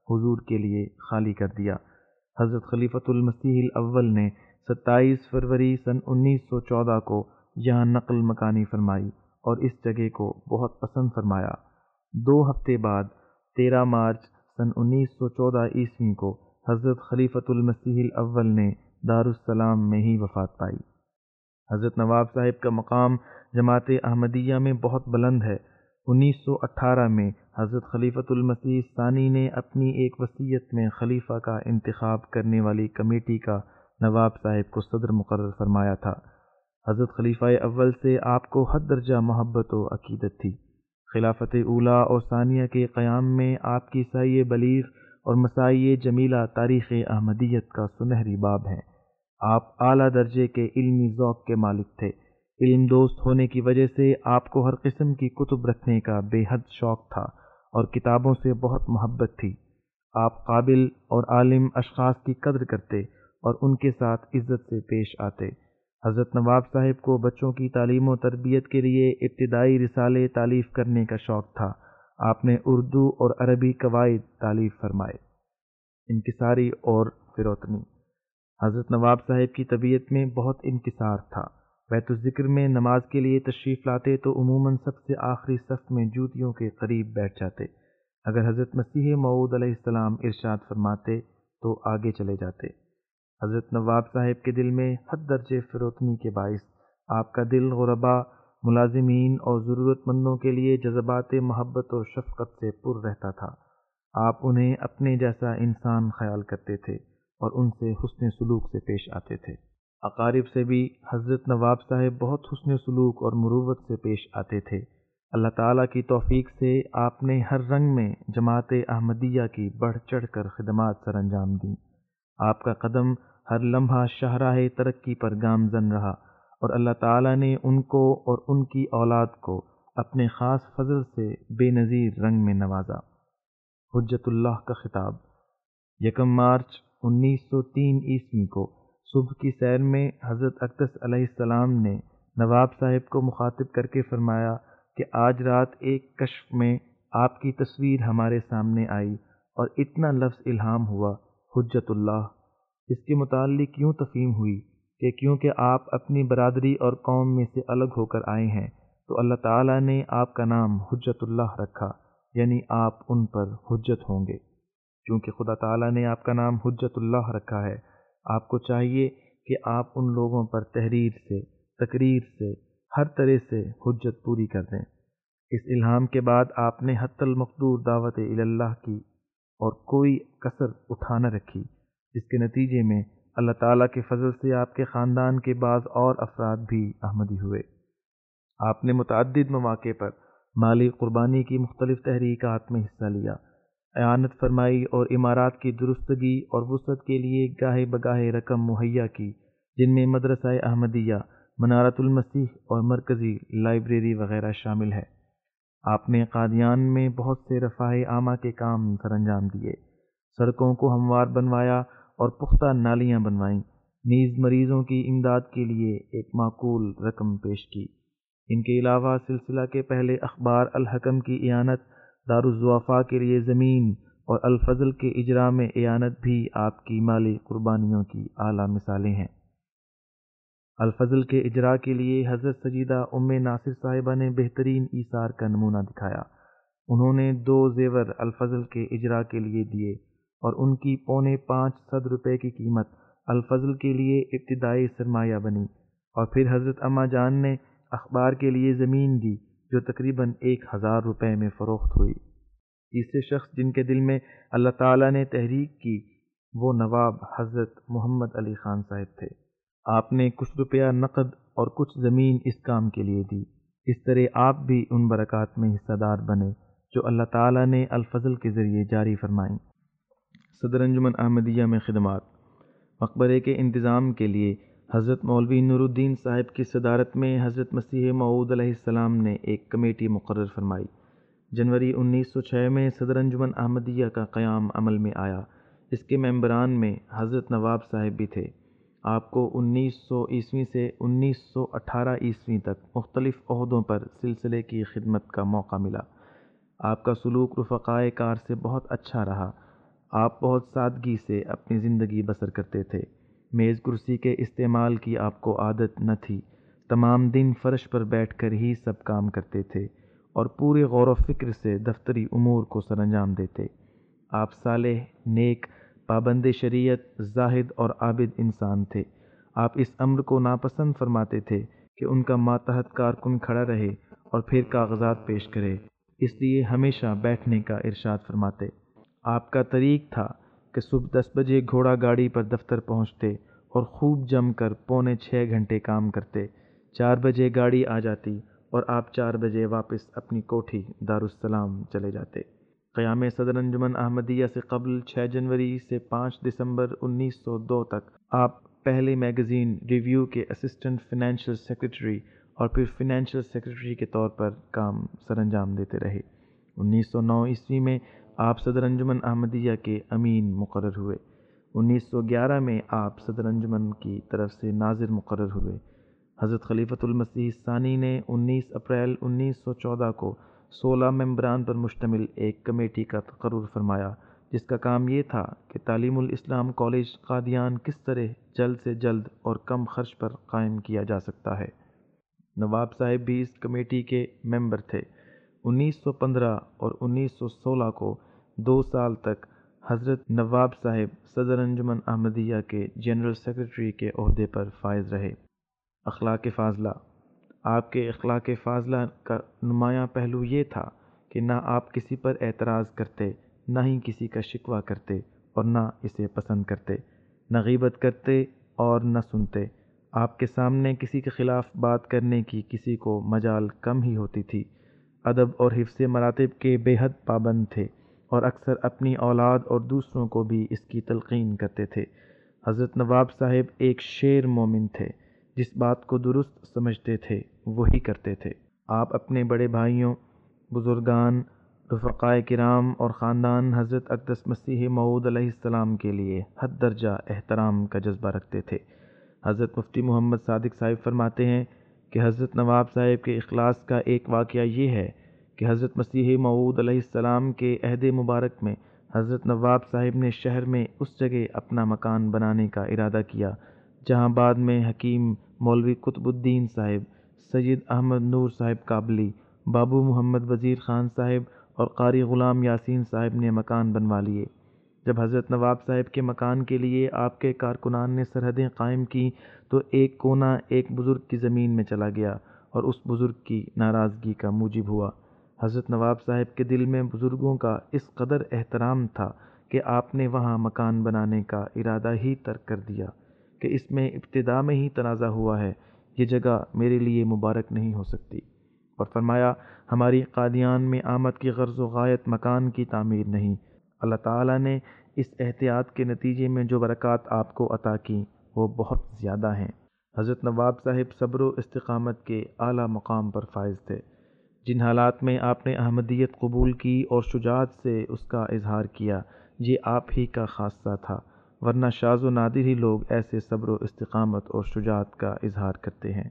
A: حضور کے لیے خالی کر دیا۔ حضرت خلیفۃ المسیح الاول نے ستائیس فروری سن انیس سو چودہ کو یہاں نقل مکانی فرمائی اور اس جگہ کو بہت پسند فرمایا۔ دو ہفتے بعد تیرہ مارچ سن انیس سو چودہ عیسوی کو حضرت خلیفۃ المسیح الاول نے دارالسلام میں ہی وفات پائی۔ حضرت نواب صاحب کا مقام جماعت احمدیہ میں بہت بلند ہے۔ انیس سو اٹھارہ میں حضرت خلیفۃ المسیح ثانی نے اپنی ایک وصیت میں خلیفہ کا انتخاب کرنے والی کمیٹی کا نواب صاحب کو صدر مقرر فرمایا تھا۔ حضرت خلیفہ اول سے آپ کو حد درجہ محبت و عقیدت تھی۔ خلافت اولیٰ اور ثانیہ کے قیام میں آپ کی سعی بلیغ اور مساعی جمیلہ تاریخ احمدیت کا سنہری باب ہیں۔ آپ اعلیٰ درجے کے علمی ذوق کے مالک تھے۔ علم دوست ہونے کی وجہ سے آپ کو ہر قسم کی کتب رکھنے کا بے حد شوق تھا اور کتابوں سے بہت محبت تھی۔ آپ قابل اور عالم اشخاص کی قدر کرتے اور ان کے ساتھ عزت سے پیش آتے۔ حضرت نواب صاحب کو بچوں کی تعلیم و تربیت کے لیے ابتدائی رسالے تالیف کرنے کا شوق تھا۔ آپ نے اردو اور عربی قواعد تالیف فرمائے۔ انکساری اور فروتنی۔ حضرت نواب صاحب کی طبیعت میں بہت انکسار تھا۔ بیت الذکر میں نماز کے لیے تشریف لاتے تو عموماً سب سے آخری صف میں جوتیوں کے قریب بیٹھ جاتے۔ اگر حضرت مسیح موعود علیہ السلام ارشاد فرماتے تو آگے چلے جاتے۔ حضرت نواب صاحب کے دل میں حد درجے فروتنی کے باعث آپ کا دل غربا، ملازمین اور ضرورت مندوں کے لیے جذبات محبت و شفقت سے پر رہتا تھا۔ آپ انہیں اپنے جیسا انسان خیال کرتے تھے اور ان سے حسن سلوک سے پیش آتے تھے۔ اقارب سے بھی حضرت نواب صاحب بہت حسن سلوک اور مروت سے پیش آتے تھے۔ اللہ تعالیٰ کی توفیق سے آپ نے ہر رنگ میں جماعت احمدیہ کی بڑھ چڑھ کر خدمات سر انجام دیں۔ آپ کا قدم ہر لمحہ شاہراہ ترقی پر گامزن رہا اور اللہ تعالیٰ نے ان کو اور ان کی اولاد کو اپنے خاص فضل سے بے نظیر رنگ میں نوازا۔ حجت اللہ کا خطاب۔ یکم مارچ انیس سو تین عیسوی کو صبح کی سیر میں حضرت اقدس علیہ السلام نے نواب صاحب کو مخاطب کر کے فرمایا کہ آج رات ایک کشف میں آپ کی تصویر ہمارے سامنے آئی اور اتنا لفظ الہام ہوا حجت اللہ۔ اس کے متعلق یوں تفہیم ہوئی کہ کیونکہ آپ اپنی برادری اور قوم میں سے الگ ہو کر آئے ہیں تو اللہ تعالیٰ نے آپ کا نام حجت اللہ رکھا، یعنی آپ ان پر حجت ہوں گے۔ چونکہ خدا تعالیٰ نے آپ کا نام حجت اللہ رکھا ہے، آپ کو چاہیے کہ آپ ان لوگوں پر تحریر سے، تقریر سے، ہر طرح سے حجت پوری کر دیں۔ اس الہام کے بعد آپ نے حتی المقدور دعوت اللہ کی اور کوئی کسر اٹھا نہ رکھی، جس کے نتیجے میں اللہ تعالیٰ کے فضل سے آپ کے خاندان کے بعض اور افراد بھی احمدی ہوئے۔ آپ نے متعدد مواقع پر مالی قربانی کی مختلف تحریکات میں حصہ لیا، اعانت فرمائی اور عمارات کی درستگی اور وسعت کے لیے گاہے بگاہے رقم مہیا کی، جن میں مدرسہ احمدیہ، منارۃ المسیح اور مرکزی لائبریری وغیرہ شامل ہے۔ آپ نے قادیان میں بہت سے رفاہ عامہ کے کام سر انجام دیے، سڑکوں کو ہموار بنوایا اور پختہ نالیاں بنوائیں، نیز مریضوں کی امداد کے لیے ایک معقول رقم پیش کی۔ ان کے علاوہ سلسلہ کے پہلے اخبار الحکم کی اعانت، دارالضعفاء کے لیے زمین اور الفضل کے اجراء میں اعانت بھی آپ کی مالی قربانیوں کی اعلیٰ مثالیں ہیں۔ الفضل کے اجراء کے لیے حضرت سیدہ ام ناصر صاحبہ نے بہترین ایثار کا نمونہ دکھایا۔ انہوں نے دو زیور الفضل کے اجراء کے لیے دیے اور ان کی پونے پانچ صد روپے کی قیمت الفضل کے لیے ابتدائی سرمایہ بنی، اور پھر حضرت اماں جان نے اخبار کے لیے زمین دی جو تقریباً ایک ہزار روپے میں فروخت ہوئی۔ تیسرے شخص جن کے دل میں اللہ تعالیٰ نے تحریک کی وہ نواب حضرت محمد علی خان صاحب تھے۔ آپ نے کچھ روپیہ نقد اور کچھ زمین اس کام کے لیے دی۔ اس طرح آپ بھی ان برکات میں حصہ دار بنے جو اللہ تعالیٰ نے الفضل کے ذریعے جاری فرمائیں۔ صدر انجمن احمدیہ میں خدمات۔ مقبرے کے انتظام کے لیے حضرت مولوی نور الدین صاحب کی صدارت میں حضرت مسیح موعود علیہ السلام نے ایک کمیٹی مقرر فرمائی۔ جنوری انیس سو چھ میں صدر انجمن احمدیہ کا قیام عمل میں آیا۔ اس کے ممبران میں حضرت نواب صاحب بھی تھے۔ آپ کو انیس سو عیسوی سے انیس سو اٹھارہ عیسوی تک مختلف عہدوں پر سلسلے کی خدمت کا موقع ملا۔ آپ کا سلوک رفقائے کار سے بہت اچھا رہا۔ آپ بہت سادگی سے اپنی زندگی بسر کرتے تھے۔ میز کرسی کے استعمال کی آپ کو عادت نہ تھی۔ تمام دن فرش پر بیٹھ کر ہی سب کام کرتے تھے اور پورے غور و فکر سے دفتری امور کو سر انجام دیتے۔ آپ صالح، نیک، پابند شریعت، زاہد اور عابد انسان تھے۔ آپ اس امر کو ناپسند فرماتے تھے کہ ان کا ماتحت کارکن کھڑا رہے اور پھر کاغذات پیش کرے، اس لیے ہمیشہ بیٹھنے کا ارشاد فرماتے۔ آپ کا طریق تھا کہ صبح دس بجے گھوڑا گاڑی پر دفتر پہنچتے اور خوب جم کر پونے چھ گھنٹے کام کرتے۔ چار بجے گاڑی آ جاتی اور آپ چار بجے واپس اپنی کوٹھی دارالسلام چلے جاتے۔ قیام صدر انجمن احمدیہ سے قبل چھ جنوری سے پانچ دسمبر انیس سو دو تک آپ پہلے میگزین ریویو کے اسسٹنٹ فنانشل سیکرٹری اور پھر فنانشل سیکرٹری کے طور پر کام سر انجام دیتے رہے۔ انیس سو نو عیسوی میں آپ صدر انجمن احمدیہ کے امین مقرر ہوئے۔ انیس سو گیارہ میں آپ صدر انجمن کی طرف سے ناظر مقرر ہوئے۔ حضرت خلیفۃ المسیح ثانی نے انیس اپریل انیس سو چودہ کو سولہ ممبران پر مشتمل ایک کمیٹی کا تقرر فرمایا، جس کا کام یہ تھا کہ تعلیم الاسلام کالج قادیان کس طرح جلد سے جلد اور کم خرچ پر قائم کیا جا سکتا ہے۔ نواب صاحب بھی اس کمیٹی کے ممبر تھے۔ انیس سو پندرہ اور انیس سو سولہ کو دو سال تک حضرت نواب صاحب صدر انجمن احمدیہ کے جنرل سیکرٹری کے عہدے پر فائز رہے۔ اخلاق فاضلہ۔ آپ کے اخلاق فاضلہ کا نمایاں پہلو یہ تھا کہ نہ آپ کسی پر اعتراض کرتے، نہ ہی کسی کا شکوہ کرتے اور نہ اسے پسند کرتے، نہ غیبت کرتے اور نہ سنتے۔ آپ کے سامنے کسی کے خلاف بات کرنے کی کسی کو مجال کم ہی ہوتی تھی۔ ادب اور حفظ مراتب کے بے حد پابند تھے اور اکثر اپنی اولاد اور دوسروں کو بھی اس کی تلقین کرتے تھے۔ حضرت نواب صاحب ایک شیر مومن تھے، جس بات کو درست سمجھتے تھے وہی کرتے تھے۔ آپ اپنے بڑے بھائیوں، بزرگان، رفقائے کرام اور خاندان حضرت اقدس مسیح موعود علیہ السلام کے لیے حد درجہ احترام کا جذبہ رکھتے تھے۔ حضرت مفتی محمد صادق صاحب فرماتے ہیں کہ حضرت نواب صاحب کے اخلاص کا ایک واقعہ یہ ہے کہ حضرت مسیح موعود علیہ السلام کے عہد مبارک میں حضرت نواب صاحب نے شہر میں اس جگہ اپنا مکان بنانے کا ارادہ کیا جہاں بعد میں حکیم مولوی قطب الدین صاحب، سید احمد نور صاحب کابلی، بابو محمد وزیر خان صاحب اور قاری غلام یاسین صاحب نے مکان بنوا لیے۔ جب حضرت نواب صاحب کے مکان کے لیے آپ کے کارکنان نے سرحدیں قائم کی تو ایک کونا ایک بزرگ کی زمین میں چلا گیا اور اس بزرگ کی ناراضگی کا موجب ہوا۔ حضرت نواب صاحب کے دل میں بزرگوں کا اس قدر احترام تھا کہ آپ نے وہاں مکان بنانے کا ارادہ ہی ترک کر دیا کہ اس میں ابتدا میں ہی تنازع ہوا ہے، یہ جگہ میرے لیے مبارک نہیں ہو سکتی، اور فرمایا ہماری قادیان میں آمد کی غرض و غایت مکان کی تعمیر نہیں۔ اللہ تعالیٰ نے اس احتیاط کے نتیجے میں جو برکات آپ کو عطا کی وہ بہت زیادہ ہیں۔ حضرت نواب صاحب صبر و استقامت کے اعلیٰ مقام پر فائز تھے۔ جن حالات میں آپ نے احمدیت قبول کی اور شجاعت سے اس کا اظہار کیا، یہ آپ ہی کا خاصہ تھا، ورنہ شاذ و نادر ہی لوگ ایسے صبر و استقامت اور شجاعت کا اظہار کرتے ہیں۔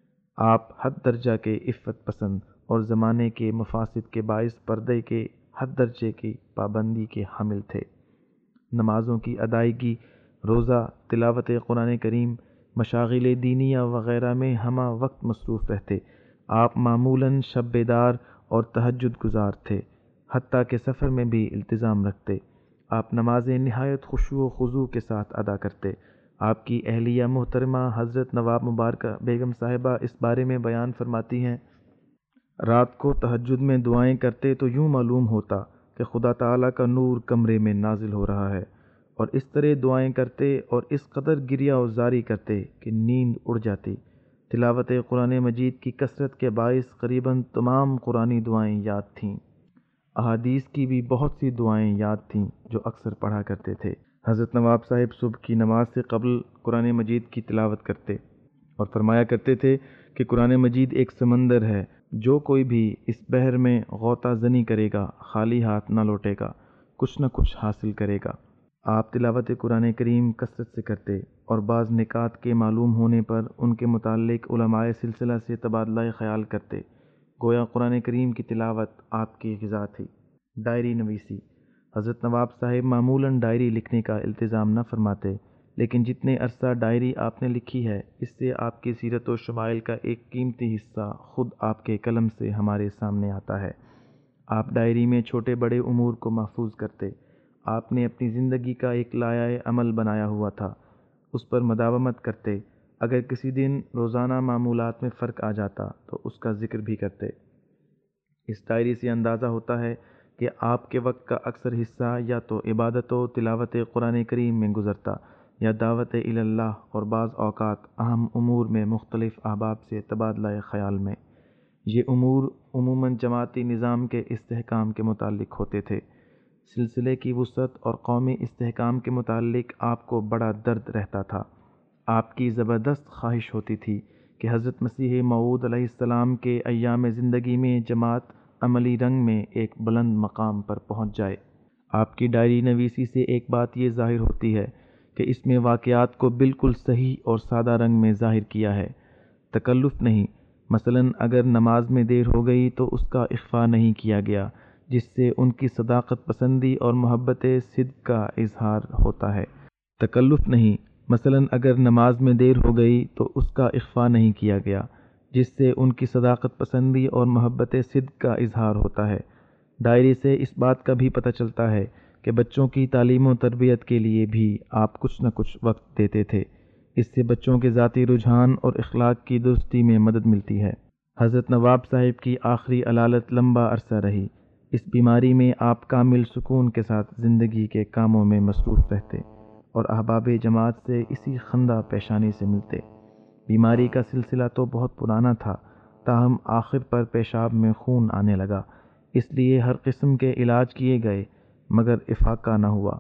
A: آپ حد درجہ کے عفت پسند اور زمانے کے مفاسد کے باعث پردے کے حد درجے کی پابندی کے حامل تھے۔ نمازوں کی ادائیگی، روزہ، تلاوت قرآن کریم، مشاغل دینیہ وغیرہ میں ہمہ وقت مصروف رہتے۔ آپ معمولاً شب بیدار اور تہجد گزار تھے، حتیٰ کہ سفر میں بھی التزام رکھتے۔ آپ نمازیں نہایت خشوع و خضوع کے ساتھ ادا کرتے۔ آپ کی اہلیہ محترمہ حضرت نواب مبارکہ بیگم صاحبہ اس بارے میں بیان فرماتی ہیں، رات کو تہجد میں دعائیں کرتے تو یوں معلوم ہوتا کہ خدا تعالیٰ کا نور کمرے میں نازل ہو رہا ہے، اور اس طرح دعائیں کرتے اور اس قدر گریہ و زاری کرتے کہ نیند اڑ جاتی۔ تلاوت قرآن مجید کی کثرت کے باعث قریباً تمام قرآنی دعائیں یاد تھیں۔ احادیث کی بھی بہت سی دعائیں یاد تھیں جو اکثر پڑھا کرتے تھے۔ حضرت نواب صاحب صبح کی نماز سے قبل قرآن مجید کی تلاوت کرتے اور فرمایا کرتے تھے کہ قرآن مجید ایک سمندر ہے، جو کوئی بھی اس بحر میں غوطہ زنی کرے گا خالی ہاتھ نہ لوٹے گا، کچھ نہ کچھ حاصل کرے گا۔ آپ تلاوت قرآن کریم کثرت سے کرتے اور بعض نکات کے معلوم ہونے پر ان کے متعلق علماء سلسلہ سے تبادلہ خیال کرتے، گویا قرآن کریم کی تلاوت آپ کی غذا تھی۔ ڈائری نویسی۔ حضرت نواب صاحب معمولاً ڈائری لکھنے کا التزام نہ فرماتے، لیکن جتنے عرصہ ڈائری آپ نے لکھی ہے اس سے آپ کی سیرت و شمائل کا ایک قیمتی حصہ خود آپ کے قلم سے ہمارے سامنے آتا ہے۔ آپ ڈائری میں چھوٹے بڑے امور کو محفوظ کرتے، آپ نے اپنی زندگی کا ایک لائحہ عمل بنایا ہوا تھا، اس پر مداومت کرتے، اگر کسی دن روزانہ معمولات میں فرق آ جاتا تو اس کا ذکر بھی کرتے۔ اس ڈائری سے اندازہ ہوتا ہے کہ آپ کے وقت کا اکثر حصہ یا تو عبادت و تلاوت قرآن کریم میں گزرتا یا دعوت الی اللہ، اور بعض اوقات اہم امور میں مختلف احباب سے تبادلہ خیال میں۔ یہ امور عموماً جماعتی نظام کے استحکام کے متعلق ہوتے تھے۔ سلسلے کی وسعت اور قومی استحکام کے متعلق آپ کو بڑا درد رہتا تھا۔ آپ کی زبردست خواہش ہوتی تھی کہ حضرت مسیح موعود علیہ السلام کے ایام زندگی میں جماعت عملی رنگ میں ایک بلند مقام پر پہنچ جائے۔ آپ کی ڈائری نویسی سے ایک بات یہ ظاہر ہوتی ہے کہ اس میں واقعات کو بالکل صحیح اور سادہ رنگ میں ظاہر کیا ہے، تکلف نہیں۔ مثلاً اگر نماز میں دیر ہو گئی تو اس کا اخفاء نہیں کیا گیا، جس سے ان کی صداقت پسندی اور محبت صدق کا اظہار ہوتا ہے۔ تکلف نہیں، مثلاً اگر نماز میں دیر ہو گئی تو اس کا اخفاء نہیں کیا گیا، جس سے ان کی صداقت پسندی اور محبت صدق کا اظہار ہوتا ہے۔ ڈائری سے اس بات کا بھی پتہ چلتا ہے کہ بچوں کی تعلیم و تربیت کے لیے بھی آپ کچھ نہ کچھ وقت دیتے تھے۔ اس سے بچوں کے ذاتی رجحان اور اخلاق کی درستی میں مدد ملتی ہے۔ حضرت نواب صاحب کی آخری علالت لمبا عرصہ رہی۔ اس بیماری میں آپ کامل سکون کے ساتھ زندگی کے کاموں میں مصروف رہتے اور احباب جماعت سے اسی خندہ پیشانی سے ملتے۔ بیماری کا سلسلہ تو بہت پرانا تھا، تاہم آخر پر پیشاب میں خون آنے لگا، اس لیے ہر قسم کے علاج کیے گئے مگر افاقہ نہ ہوا۔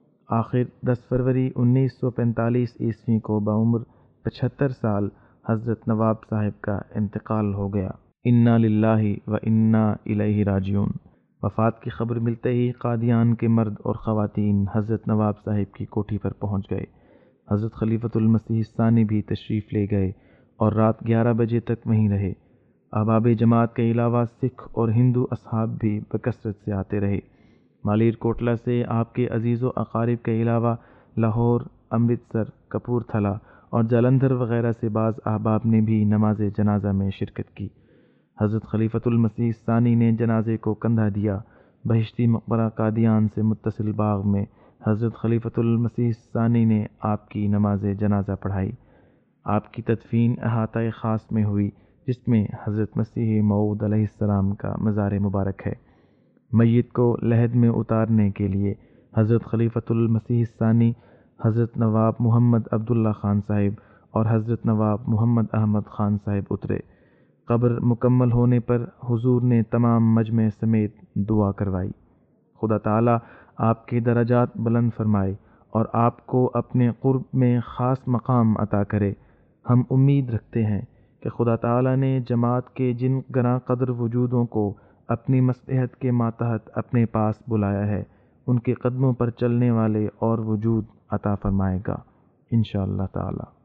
A: آخر دس فروری انیس سو پینتالیس عیسوی کو بعمر پچہتر سال حضرت نواب صاحب کا انتقال ہو گیا۔ انا للہ و انا الیہ راجعون۔ وفات کی خبر ملتے ہی قادیان کے مرد اور خواتین حضرت نواب صاحب کی کوٹھی پر پہنچ گئے۔ حضرت خلیفۃ المسیح الثانی بھی تشریف لے گئے اور رات گیارہ بجے تک وہیں رہے۔ احباب جماعت کے علاوہ سکھ اور ہندو اصحاب بھی بکثرت سے آتے رہے۔ مالیر کوٹلہ سے آپ کے عزیز و اقارب کے علاوہ لاہور، امرتسر، کپور تھلہ اور جالندھر وغیرہ سے بعض احباب نے بھی نماز جنازہ میں شرکت کی۔ حضرت خلیفۃ المسیح الثانی نے جنازے کو کندھا دیا۔ بہشتی مقبرہ قادیان سے متصل باغ میں حضرت خلیفۃ المسیح الثانی نے آپ کی نماز جنازہ پڑھائی۔ آپ کی تدفین احاطہ خاص میں ہوئی، جس میں حضرت مسیح موعود علیہ السلام کا مزار مبارک ہے۔ میت کو لحد میں اتارنے کے لیے حضرت خلیفۃ المسیح الثانی، حضرت نواب محمد عبداللہ خان صاحب اور حضرت نواب محمد احمد خان صاحب اترے۔ قبر مکمل ہونے پر حضور نے تمام مجمع سمیت دعا کروائی۔ خدا تعالیٰ آپ کے درجات بلند فرمائے اور آپ کو اپنے قرب میں خاص مقام عطا کرے۔ ہم امید رکھتے ہیں کہ خدا تعالیٰ نے جماعت کے جن گراں قدر وجودوں کو اپنی مصلحت کے ماتحت اپنے پاس بلایا ہے، ان کے قدموں پر چلنے والے اور وجود عطا فرمائے گا انشاءاللہ تعالی۔